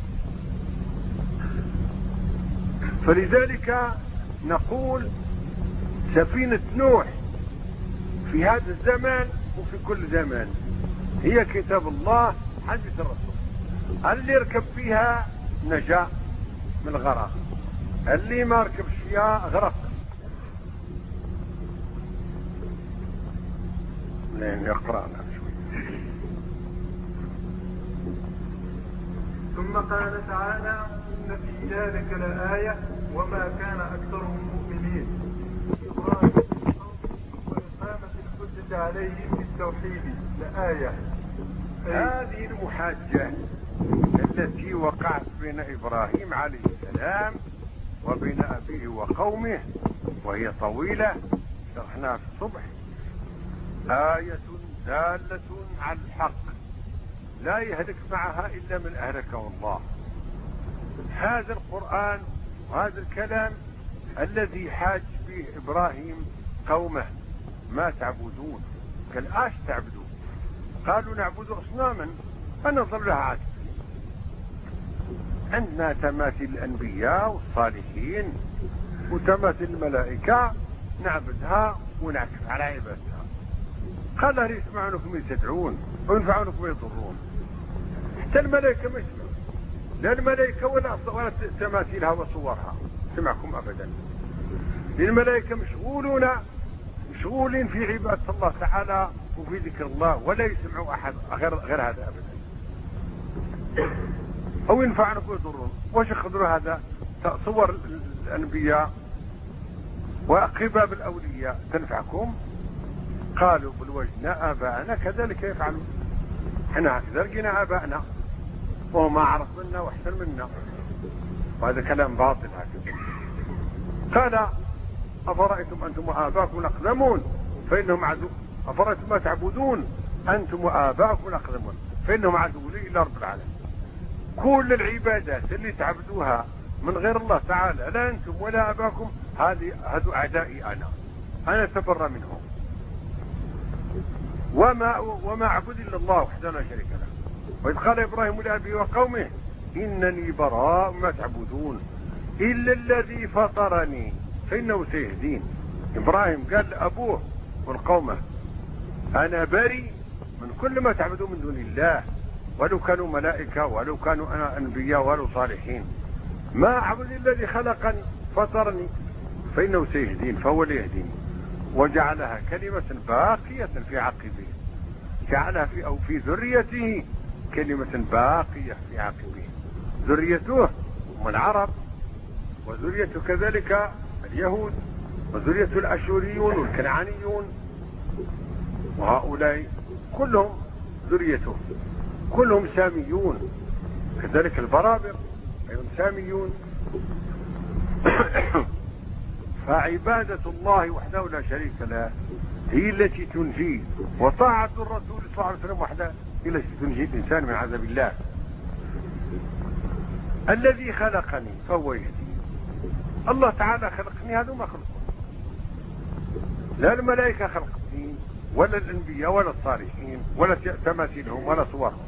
S3: فلذلك نقول سفينة نوح في هذا الزمان وفي كل زمان هي كتاب الله حديث الرسول. اللي يركب فيها نجا من الغرق، اللي ما ركبش فيها غرق. يقرأنا شوي.
S4: ثم قال تعالى إن في ذلك لآية وما كان أكثرهم مؤمنين. وإقامة الحجة عليهم بالتوحيد لآية.
S3: هذه المحاجة التي وقعت بين إبراهيم عليه السلام وبين أبيه وقومه وهي طويلة شرحناها في الصبح، آية دالة على الحق لا يهلك معها إلا من أهلكه الله. هذا القرآن وهذا الكلام الذي حاج به إبراهيم قومه ما تعبدون، قال ايش تعبدون؟ قالوا نعبد أصناما فنظل لها عاكفين. عندنا تماثيل الأنبياء والصالحين وتماثيل الملائكة نعبدها ونعكف على عبادتها. قال هل يسمعونكم يتدعون وينفعونكم يضرون؟ حتى الملائكة ما يسمعون، لا الملائكة ولا تماثيلها وصورها سمعكم أبدا. الملائكة مشغولين في عبادة الله تعالى وفي ذكر الله، ولا يسمعوا أحد غير هذا أبدا. أو ينفعنكم يضرون. وش يخذوا هذا؟ صور الأنبياء وقباب الأولياء تنفعكم؟ قالوا بل وجدنا آباءنا كذلك يفعلون. احنا هكذا لقينا آباءنا وهم أعرف منا وأحسن منا، وهذا كلام باطل هكذا. قال أفرأيتم أنتم وآباءكم الأقدمون فإنهم عدو، أفرأيتم ما تعبدون أنتم وآباءكم الأقدمون فإنهم عدو لي إلى رب العالمين. كل العبادات اللي تعبدوها من غير الله تعالى لا أنتم ولا آباءكم هذو أعدائي أنا أتبرأ منهم. وما أعبد إلا الله وحده لا شريك له. وإذ قال إبراهيم لأبيه وقومه إنني براء ما تعبدون إلا الذي فطرني فإنه سيهدين. إبراهيم قال لأبوه والقومه أنا بريء من كل ما تعبدون من دون الله، ولو كانوا ملائكة ولو كانوا أنبياء ولو صالحين. ما أعبد الذي خلقني فطرني فإنه سيهدين فهو ليهديني. وجعلها كلمة باقية في عقبه، جعلها في ذريته كلمة باقية في عقبه. ذريته هم العرب، وذريته كذلك اليهود، وذرية الأشوريون والكنعانيون، وهؤلاء كلهم ذريته، كلهم ساميون. كذلك البرابر أيضا ساميون. فعبادة الله وحده لا شريك له هي التي تنجيه، وطاعة الرسول صلى الله عليه وسلم وحده هي التي تنجي الإنسان من عذاب الله. الذي خلقني فهو يهدي. الله تعالى خلقني، هذا ما خلقه، لا الملائكة خلقتني ولا الأنبياء ولا الصالحين ولا تماثيلهم ولا صورهم.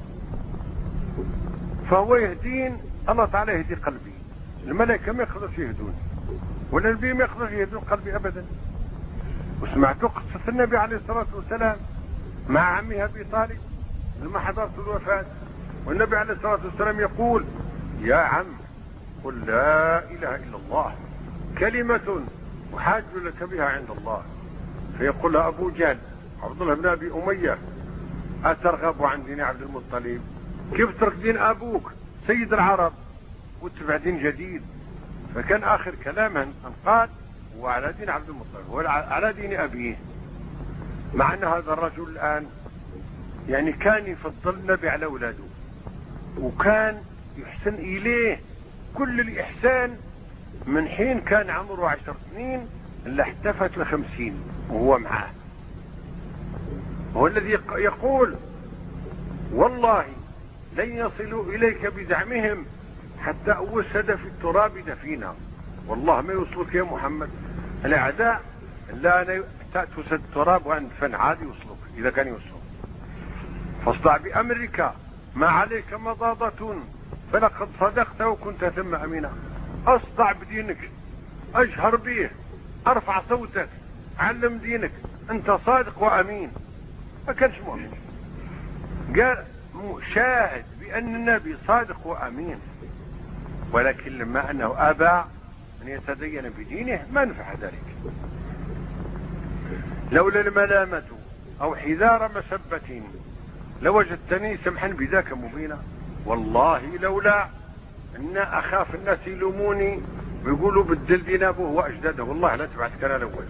S3: فهو يهدين. الله تعالى يهدي قلبي. الملائكة ما يقدرش يهدوني ولا النبي ما يقدرش يهدون قلبي أبدا. وسمعتوا قصة النبي عليه الصلاة والسلام مع عمه أبي طالب لما حضرت الوفاة، والنبي عليه الصلاة والسلام يقول يا عم قل لا إله إلا الله كلمة أحاج لك بها عند الله. فيقول له أبو جهل عبد الله بن أبي أمية أترغب عن دين عبد المطلب؟ كيف ترك دين أبوك سيد العرب واتبع دين جديد؟ فكان آخر كلامه أن قال هو على دين عبد المطلب، هو على دين أبيه. مع أن هذا الرجل الآن يعني كان يفضل النبي على أولاده، وكان يحسن إليه كل الإحسان من حين كان عمره 10 سنين إلا احتفت ل50 وهو معاه. هو الذي يقول والله لن يصلوا إليك بزعمهم حتى أوسد في التراب دفينا. والله ما يوصلك يا محمد الأعداء لا أنا تأتوسد التراب وأندفن عادي يوصلك إذا كان يوصلك. فاصدع بأمرك ما عليك مضاضة فلقد صدقت وكنت ثم أمينا. أصدع بدينك، أجهر به، أرفع صوتك، علم دينك، أنت صادق وأمين. ما كانش مؤمن، قال شاهد بأن النبي صادق وأمين، ولكن لما أنه أبى أن يتدين بدينه ما نفع ذلك. لولا الملامة أو حذار مسبة لوجدتني سمحا بذاك مبينا. والله لولا أن أخاف الناس يلوموني ويقولوا بدل دين أبوه وأجداده والله لا تبعتك أنا الأول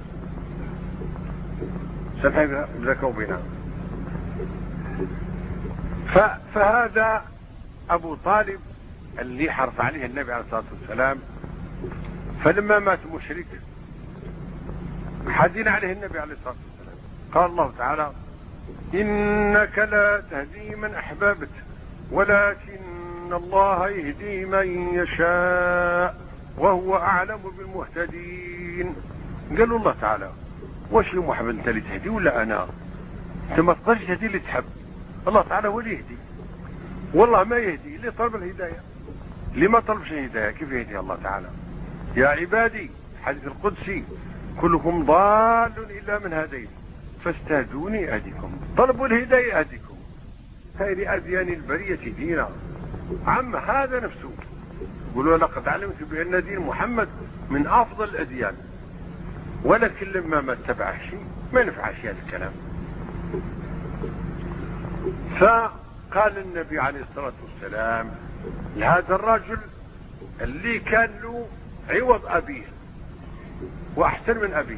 S3: سمحا بذاك مبينا. فهذا أبو طالب اللي حرص عليه النبي عليه الصلاة والسلام. فلما مات مشرك حزن عليه النبي عليه الصلاة والسلام. قال الله تعالى إنك لا تهدي من أحببت ولكن الله يهدي من يشاء وهو أعلم بالمهتدين. قالوا الله تعالى واش يا محمد انت اللي تهدي ولا أنا؟ انت ما تقدرش تهدي اللي تحب. الله تعالى هو اللي يهدي. والله ما يهدي اللي طلب الهداية. اللي ما طلبش الهداية كيف يهدي الله تعالى؟ يا عبادي حديث القدسي كلكم ضال إلا من هديت فاستهدوني أهدكم. طلبوا الهداية أهدكم. هذه أديان البرية دينا. عم هذا نفسه قولوا لقد علمت بأن دين محمد من أفضل الأديان ولكن لما ما اتبعش ما نفعش هذا الكلام. فقال النبي عليه الصلاة والسلام لهذا الرجل اللي كان له عوض أبيه وأحسن من أبيه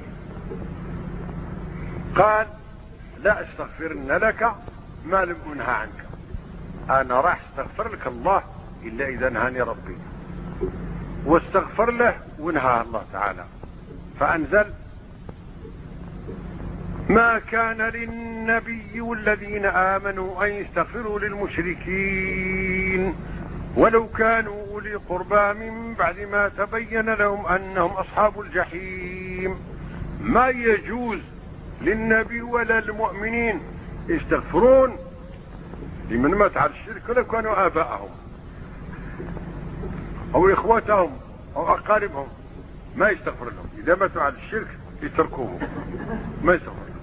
S3: قال لا استغفرن لك ما لم أنهى عنك. أنا راح استغفر لك الله إلا إذا نهاني ربي. واستغفر له ونهى الله تعالى فأنزل ما كان للنبي والذين آمنوا أن يستغفروا للمشركين ولو كانوا أولي قربى من بعد ما تبين لهم أنهم أصحاب الجحيم. ما يجوز للنبي ولا المؤمنين يستغفرون لمن مات على الشرك ولو كانوا آباءهم أو إخوتهم أو أقاربهم. ما يستغفر لهم إذا ماتوا على الشرك يتركوه ما يستغفر لهم.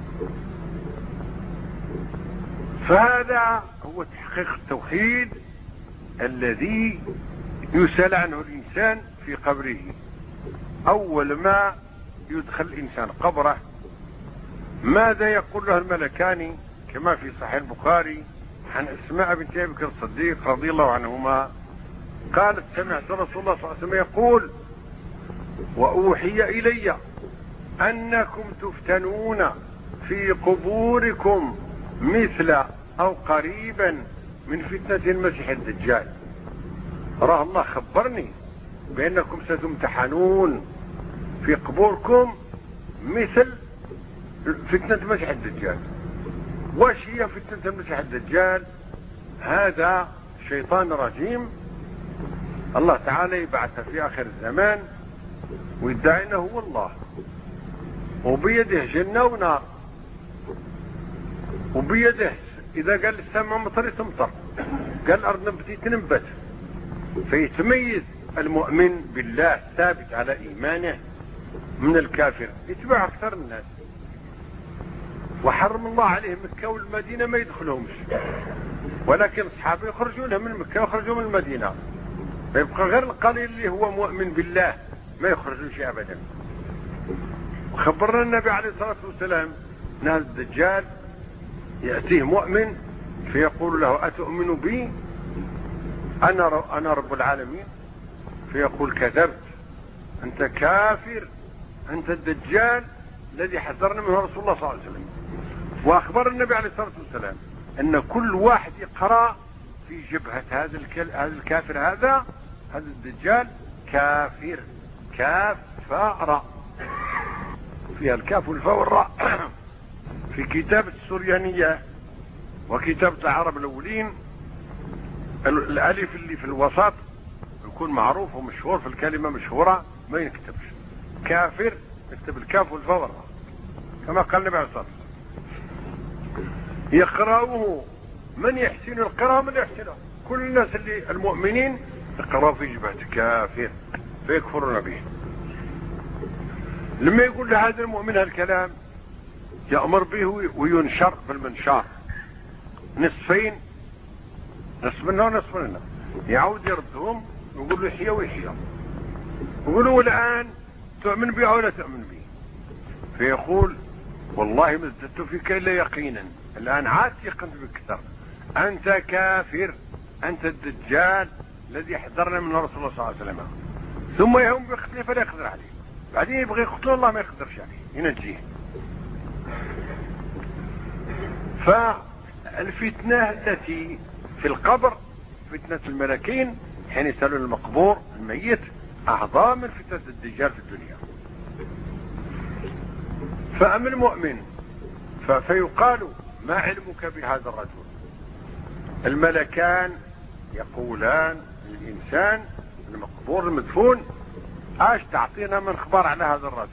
S3: فهذا هو تحقيق التوحيد الذي يسأل عنه الإنسان في قبره. أول ما يدخل الإنسان قبره ماذا يقول له الملكان كما في صحيح البخاري عن أسماء بنت أبي بكر الصديق رضي الله عنهما قالت سمعت رسول الله صلى الله عليه وسلم يقول وأوحي إلي أنكم تفتنون في قبوركم مثل أو قريبا من فتنة المسيح الدجال. راه الله خبرني بأنكم ستمتحنون في قبوركم مثل فتنة المسيح الدجال. واش هي فتنة المسيح الدجال؟ هذا شيطان رجيم الله تعالى يبعثه في آخر الزمان ويدعي انه هو الله وبيده جنة ونار وبيده إذا قال السماء مطر تمطر قال الأرض نبتي تنبت. فيتميز المؤمن بالله الثابت على إيمانه من الكافر يتبع أكثر الناس. وحرم الله عليهم مكة والمدينة ما يدخلهمش ولكن أصحابه يخرجوا لهم من مكة ويخرجوا من المدينة. فيبقى غير القليل اللي هو مؤمن بالله ما يخرجوش أبدا. وخبرنا النبي عليه الصلاة والسلام أن هذا الدجال يأتيه مؤمن فيقول له أتؤمن بي أنا رب العالمين؟ فيقول كذبت أنت كافر أنت الدجال الذي حذرنا منه رسول الله صلى الله عليه وسلم. وأخبر النبي عليه الصلاة والسلام أن كل واحد يقرأ في جبهة هذا الكافر هذا الدجال كافر كافر فيها الكاف والفاء والراء. في كتابة السريانية وكتابة العرب الأولين الألف اللي في الوسط يكون معروف ومشهور في الكلمة مشهورة ما يكتبش كافر يكتب الكاف والفاء والراء كما قال النبي عليه الصلاة والسلام. يقرأوه من يحسن القراءة من يحسنه. كل الناس اللي المؤمنين يقرأوا في جبهة كافر فيكفرون به. لما يقول لهذا المؤمن هالكلام يأمر به وينشر بالمنشار نصفين نصف منه ونصف منه يعود يردهم ويقول له يحيى ويحيى يقولوا الآن تؤمن به ولا تؤمن به؟ فيقول والله ما ازددت فيك إلا يقينا، الآن عاد يقنت بكثر، أنت كافر، أنت الدجال الذي حذرنا من رسول الله صلى الله عليه وسلم. ثم يوم بيقتله فلا يقدر عليه، بعدين يبغي يقتله الله ما يقدرش عليه ينجيه. فالفتنة التي في القبر فتنة الملكين حين يسألون المقبور الميت أعظم من فتنة الدجال في الدنيا. فأما المؤمن فيقال ما علمك بهذا الرجل؟ الملكان يقولان للإنسان المقبور المدفون ايش تعطينا من خبر على هذا الرجل؟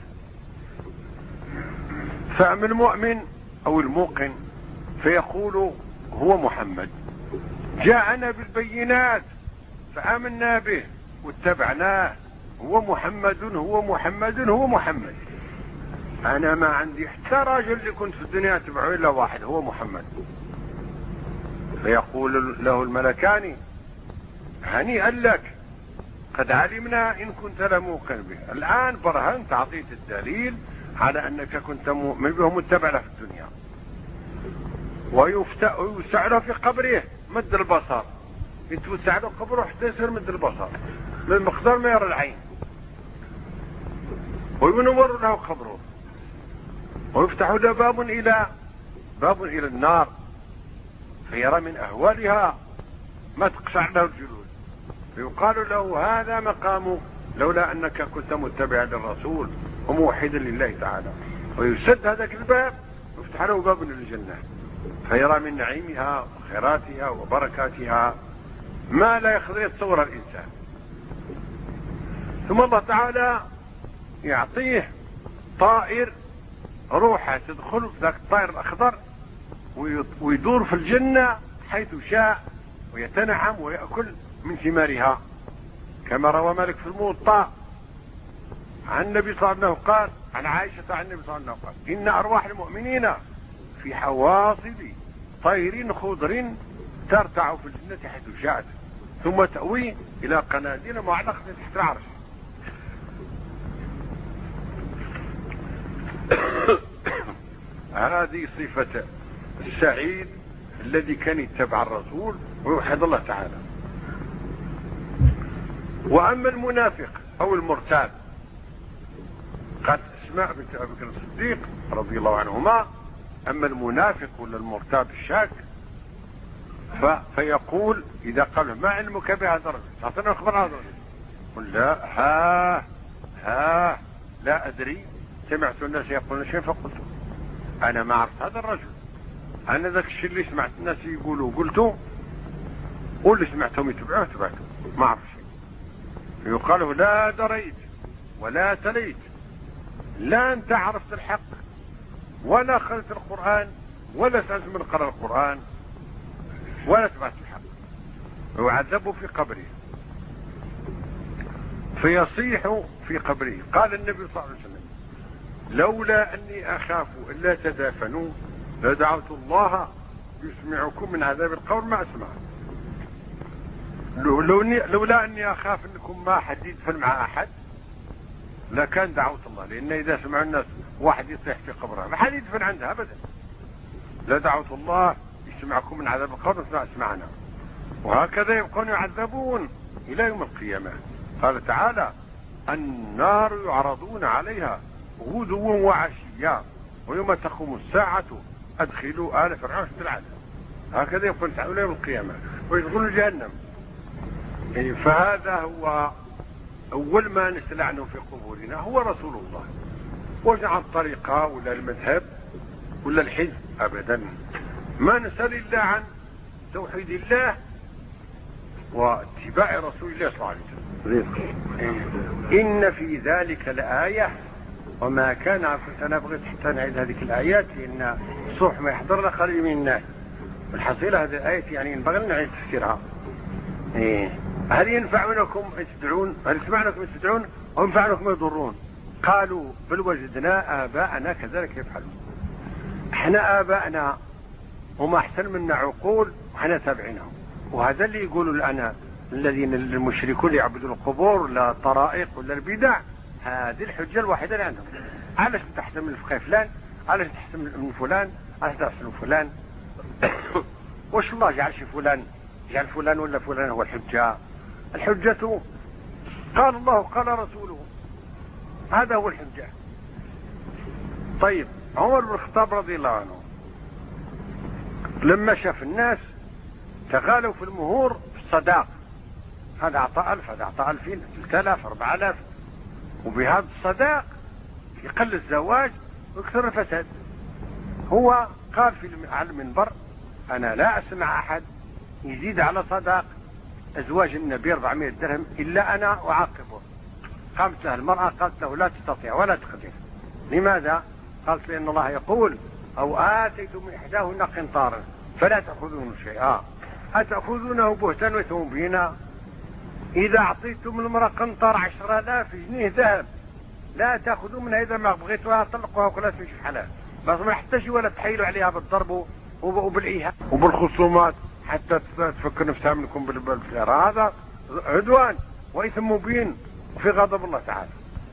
S3: فأما المؤمن أو الموقن فيقول هو محمد جاءنا بالبينات فآمنا به واتبعناه، هو محمد هو محمد هو محمد. أنا ما عندي حتى راجل اللي كنت في الدنيا أتبعه إلا واحد هو محمد. فيقول له الملكان هنيئا لك قد علمنا إن كنت لموقن به، الآن برهنت أعطيت الدليل على أنك كنت مؤمن به متبع له في الدنيا. ويوسع له في قبره مد البصر، يتوسع له قبره حتى يصير مد البصر من مقدار ما يرى العين، وينور له قبره، ويفتح له باب إلى النار فيرى من أهوالها ما تقشع له الجلود، فيقال له هذا مقامه لولا أنك كنت متبعا للرسول وموحدا لله تعالى. ويسد هذاك الباب ويفتح له باب للجنة فيرى من نعيمها وخيراتها وبركاتها ما لا يقدر يتصور الإنسان. ثم الله تعالى يعطيه طائر روحه تدخل في ذاك الطائر الأخضر ويدور في الجنة حيث شاء ويتنعم ويأكل من ثمارها، كما روى مالك في الموطأ عن النبي صلى الله عليه وسلم قال عن عائشة عن النبي صلى الله عليه وسلم قال إن أرواح المؤمنين في حواصل طير خضر ترتع في الجنة حيث شاءت ثم تأوي إلى قناديل معلقة تحت العرش. هذه صفة السعيد الذي كان يتبع الرسول ويوحد الله تعالى. وأما المنافق أو المرتاب قد أسماء بنت أبي بكر الصديق رضي الله عنهما أما المنافق ولا المرتاب الشاك فيقول إذا قال ما علمك بهذا الرجل أعطنا أخبر هذا الرجل قل لا لا أدري سمعت الناس يقولون شيء فقلت أنا ما عرفت هذا الرجل، أنا ذاك الشيء اللي سمعت الناس يقولوا قلته واللي سمعتهم يتبعوه تبعته ما عرف شيء. فيقال لا دريت ولا تليت، لا أنت عرفت الحق ولا قرأت القرآن ولا سألت من قرأ القرآن ولا تبعت الحق. ويعذب في قبره فيصيح في قبره. قال النبي صلى الله عليه وسلم لولا أني أخاف إلا تدافنوا لدعوت الله يسمعكم من عذاب القبر ما أسمع. لولا أني أخاف أنكم ما حد يدفن مع أحد لكان دعوت الله، لأن إذا سمعوا الناس واحد يصيح في قبرها ما حد يدفن عندها أبدا، لدعوت الله يسمعكم من عذاب القبر ما أسمعنا. وهكذا يبقون يعذبون إلى يوم القيامة. قال تعالى النار يعرضون عليها غدوا وعشيا ويوم تقوم الساعة أدخلوا آل فرعون في العذاب. هكذا يقول تعالى إلى يوم القيامة ويدخلوا جهنم. يعني فهذا هو أول ما نسأل عنه في قبورنا هو رسول الله، وجعل الطريقة ولا المذهب ولا الحزب أبدا، ما نسأل إلا عن توحيد الله واتباع رسول الله صلى الله عليه وسلم. إن في ذلك لآية وما كان أنا بغيت حتى نعيد هذه الآيات لأن الصبح ما يحضرنا قليل من الناس. والحصيلة هذه الآية يعني ينبغي نعيد تفسيرها. هل ينفعنكم تدعون؟ هل يسمعنكم تدعون أو ينفعنكم يضرون؟ قالوا بل وجدنا آباءنا كذلك يفعلون. احنا آباءنا هم أحسن منا عقول وحنا تابعينهم. وهذا اللي يقولوا الآن الذين المشركون يعبدون القبور ولا الطرائق ولا البدع، هذه الحجة الوحيدة اللي عندهم. علاش تحت من الفقه فلان علاش تحسن من فلان، علاش تحسن من فلان؟ واش الله جعل شي فلان، جعل فلان ولا فلان هو الحجة؟ الحجة قال الله قال رسوله، هذا هو الحجة. طيب عمر بن الخطاب رضي الله عنه لما شاف الناس تغالوا في المهور في الصداق، هذا أعطى 1000 هذا أعطى 2000 3000 4000، وبهذا الصداق يقل الزواج ويكثر الفساد. هو قال على المنبر أنا لا أسمع أحد يزيد على صداق أزواج النبي 400 درهم إلا أنا أعاقبه. قامت له المرأة قالت له لا تستطيع ولا تقدر. لماذا؟ قالت لأن الله يقول أو آتيتم إحداهن قنطارا فلا تأخذون شيئا أتأخذونه بهتان وإثما مبينا. إذا أعطيتم المرأة قنطار 10,000 جنيه ذهب لا تأخذوا منها، إذا ما بغيتوها طلقوها وكلها تمشي في حلال، بس ما يحتاجوا ولا تحيلوا عليها بالضرب وبالإيهام وبالخصومات حتى تفكر نفسها منكم بالخير. هذا عدوان وإثم مبين وفي غضب الله تعالى.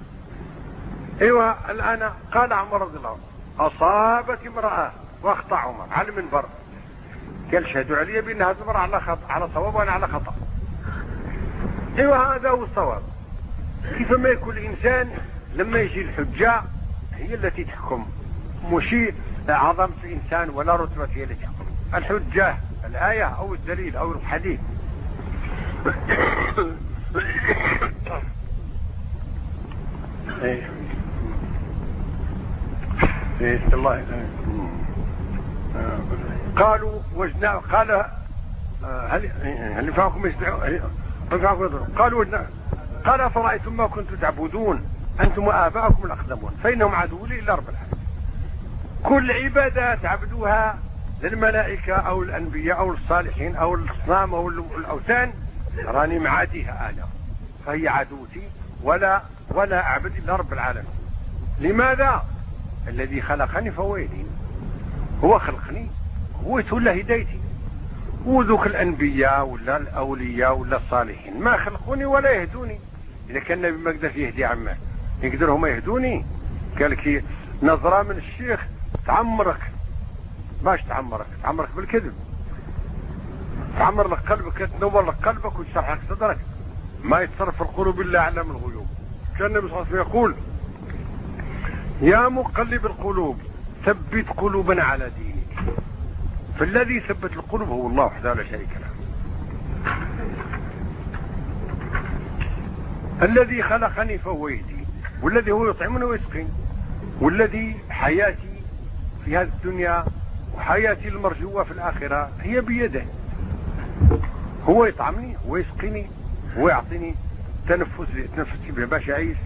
S3: ايوه الآن قال عمر رضي الله عنه أصابت امرأة واخطأ عمر على المنبر، قال شهدوا علي بأن هذه المرأة على صواب وأنا على خطأ. ايوه هذا هو الصواب. كيفما يكون الإنسان لما يجي الحجة هي التي تحكم، مش عظمة الإنسان ولا رتبة هي التي تحكم. الحجة الآية أو الدليل أو الحديث. الله قالوا وجدنا قال هل ينفعكم قالوا وجدنا قال فرأيتم ما كنتم تعبدون أنتم وآباؤكم الأقدمون فإنهم عدو لي إلا رب العالمين. كل عبادة تعبدوها للملائكة أو الأنبياء أو الصالحين أو الأصنام أو الأوثان راني معاديها أنا، فهي عدوتي ولا أعبد إلا رب العالمين. لماذا؟ الذي خلقني فهو يهديني، هو خلقني هو يتولى هدايتي. وذوك الأنبياء ولا الأولياء ولا الصالحين ما خلقوني ولا يهدوني. إذا كان النبي ما قدر يهدي عمه يقدر هما يهدوني؟ قال لك نظرة من الشيخ تعمرك، باش تعمرك بالكذب، تعمر لك قلبك، تنور لك قلبك وتشرح لك صدرك. ما يتصرف في القلوب إلا أعلم الغيوب. كان النبي صلى الله عليه وسلم يقول يا مقلب القلوب ثبت قلوبنا على دينك. فالذي ثبت القلوب هو الله وحده لا شريك له. الذي خلقني فهو يهدي، والذي هو يطعمني ويسقيني، والذي حياتي في هذه الدنيا وحياتي المرجوة في الآخرة هي بيده. هو يطعمني هو يسقيني هو يعطيني تنفسي به باش أعيش.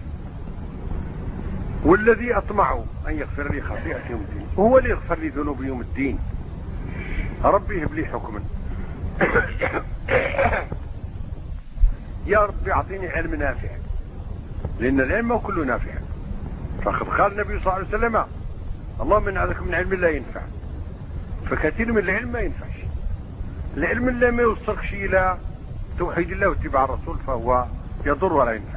S3: والذي أطمع أن يغفر لي خطيئتي يوم الدين، وهو اللي يغفر لي ذنوبي يوم الدين. ربي هب لي حكما يا ربي أعطيني علم نافع، لأن العلم كله نافع. فقد قال النبي صلى الله عليه وسلم اللهم إن أعوذ بك من علم لا ينفع. فكثير من العلم ما ينفعش. العلم اللي ما يوصلكش إلى توحيد الله واتباع الرسول فهو يضر ولا ينفع.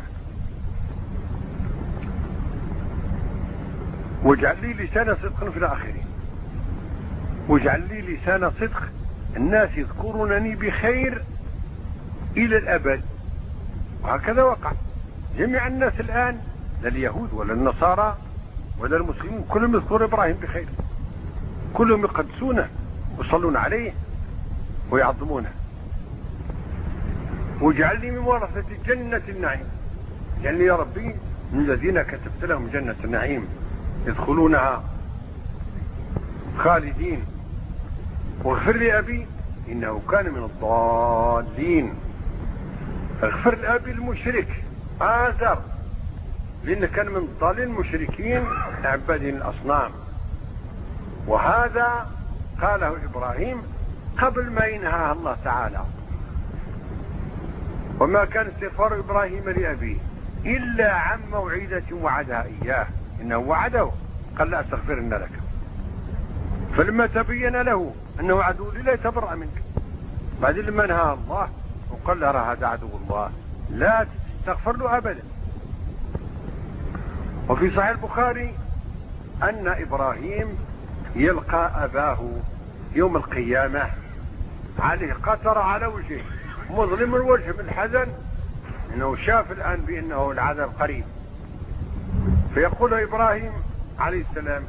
S3: واجعل لي لسان صدق في الآخرين، واجعل لي لسان صدق الناس يذكرونني بخير إلى الأبد. وهكذا وقع. جميع الناس الآن لا اليهود ولا النصارى ولا المسلمين كلهم يذكرون إبراهيم بخير، كلهم يقدسونه ويصلون عليه ويعظمونه. واجعل لي من ورثة جنة النعيم، يعني يا ربي من الذين كتبت لهم جنة النعيم يدخلونها خالدين. واغفر لي أبي إنه كان من الضالين. اغفر لأبي المشرك آزر لأنه كان من الضالين المشركين عبادين الأصنام. وهذا قاله إبراهيم قبل ما ينهى الله تعالى. وما كان استغفار إبراهيم لأبيه إلا عن موعدة وعدها إياه، إنه وعده قال لا أستغفرن لك. فلما تبين له أنه عدو لله تبرأ منك. بعدين لما نهى الله وقال له هذا عدو الله لا تستغفر له أبدا. وفي صحيح البخاري أن إبراهيم يلقى أباه يوم القيامة عليه قطر على وجهه مظلم الوجه من الحزن، إنه شاف الآن بأنه العذاب قريب. فيقول إبراهيم عليه السلام: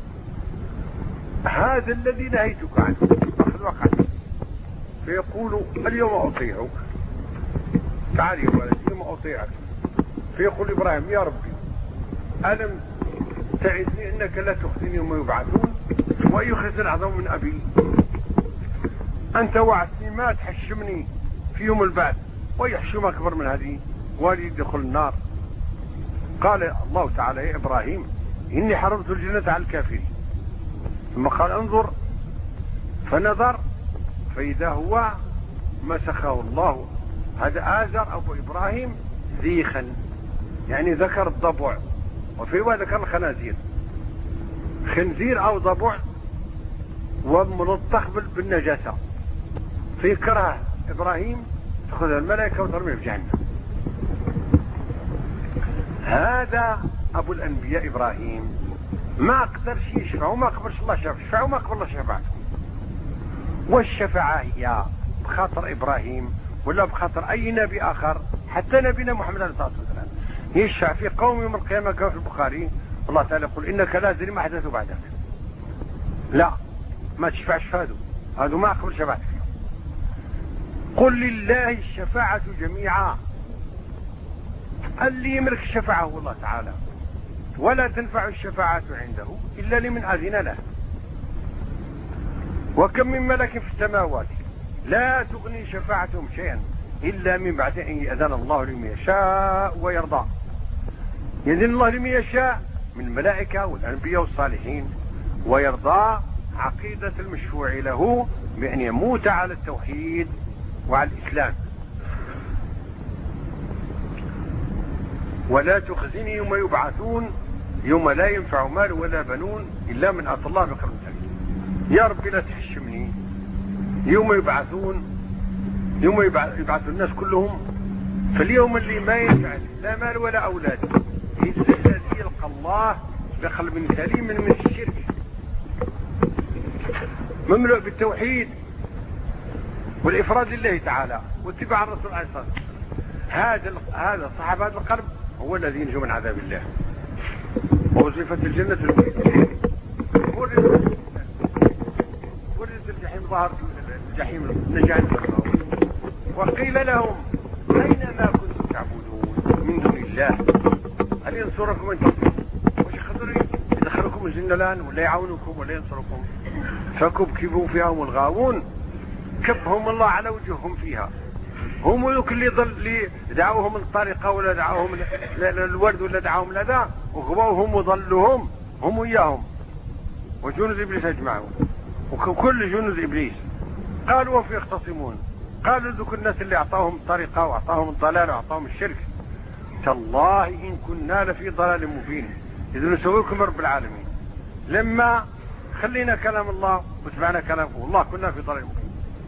S3: هذا الذي نهيتك عنه أخذ وقع. فيقول: اليوم أطيعك، تعال يا ولد اليوم أطيعك. فيقول إبراهيم: يا ربي ألم تعدني أنك لا تخزني يوم يبعثون، وأي خزن أعظم من أبي؟ أنت وعدتني ما تحشمني في يوم البعث، ويحشم أكبر من هذه والي يدخل النار. قال الله تعالى: يا إبراهيم إني حرمت الجنة على الكافرين. ثم قال: انظر. فنظر فإذا هو مسخه الله، هذا آزر أبو إبراهيم ذيخا، يعني ذكر الضبع، وفي رواية ذكر الخنازير، خنزير أو ضبع وملطخ بالنجاسة. فيكره إبراهيم تأخذ الملائكة وترميه في جهنم. هذا أبو الأنبياء إبراهيم ما أقدر شيء يشفع وما أقبلش الله شفع وما أقبل الله شفاعته. والشفاعة هي بخاطر إبراهيم ولا بخاطر أي نبي آخر، حتى نبينا محمد عليه الصلاة والسلام يشفع في قوم يوم القيامة. كما في البخاري الله تعالى يقول: إنك لا تدري ما أحدث بعدك. لا، ما تشفعش هذا ما أقبل شفاعته. قل لله الشفاعة جميعا، اللي يملك الشفاعة هو الله تعالى، ولا تنفع الشفاعة عنده إلا لمن أذن له. وكم من ملك في السماوات لا تغني شفاعتهم شيئا إلا من بعد أن يأذن الله لمن يشاء ويرضى. يأذن الله لمن يشاء من الملائكة والأنبياء والصالحين، ويرضى عقيدة المشفوع له بأن يموت على التوحيد وعلى الإسلام. ولا تخزني يوم يبعثون يوم لا ينفع مال ولا بنون إلا من أتى الله بقلب سليم. يا ربي لا تحشمني يوم يبعثون، يوم يبعث الناس كلهم، فاليوم اللي ما ينفع لا مال ولا أولاد إلا الذي يلقى الله بقلب سليم من الشرك مملوء بالتوحيد والإفراد لله تعالى واتباع الرسول عليه الصلاة والسلام. هذا صاحب هذا القلب هو الذي ينجو من عذاب الله. ووصفت الجنة المؤمنين، ورثت الجحيم، ظهرت الجحيم نجاة. وقيل لهم: أين ما كنتم تعبدون من دون الله؟ هل ينصركم أن وش خضري يدخلكم الجنة الآن ولا يعاونكم ولا ينصركم؟ فكبكبوا فيها هم الغاوون، كبهم الله على وجههم فيها. هم ذوك اللي دعوهم الطريقة ولا دعوهم الورد ولا دعوهم لذا، وغبوهم وضلوهم هم وياهم وجنود إبليس أجمعوا، وكل جنود إبليس. قالوا وفي يختصمون، قالوا ذوك الناس اللي أعطاهم الطريقة وأعطاهم الضلال وأعطاهم الشرك: تالله إن كنا لفي ضلال مبين إذ نسويكم رب العالمين. لما خلينا كلام الله واتبعنا كلامه والله كنا في ضلال مبين.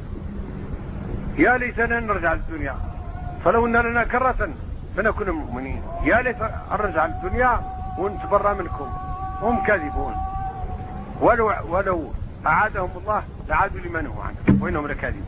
S3: يا ليتنا نرجع للدنيا فلو ان لنا كرة فنكون مؤمنين. يا ليت نرجع للدنيا ونتبرى منكم. هم كاذبون، ولو أعادهم الله لعادوا لما نهوا عنه وإنهم لكاذبون.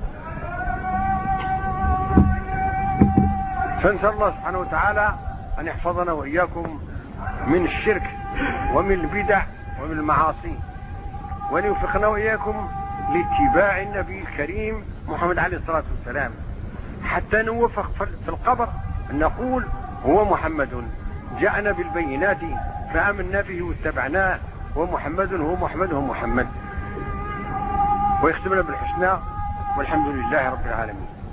S3: فنسأل الله سبحانه وتعالى أن يحفظنا وإياكم من الشرك ومن البدع ومن المعاصي، وأن يوفقنا وإياكم لاتباع النبي الكريم محمد عليه الصلاة والسلام، حتى نوفق في القبر أن نقول: هو محمد جاءنا بالبينات فآمنا به واتبعناه، ومحمد هو محمد هو محمد. ويختمنا بالحسنى، والحمد لله رب العالمين.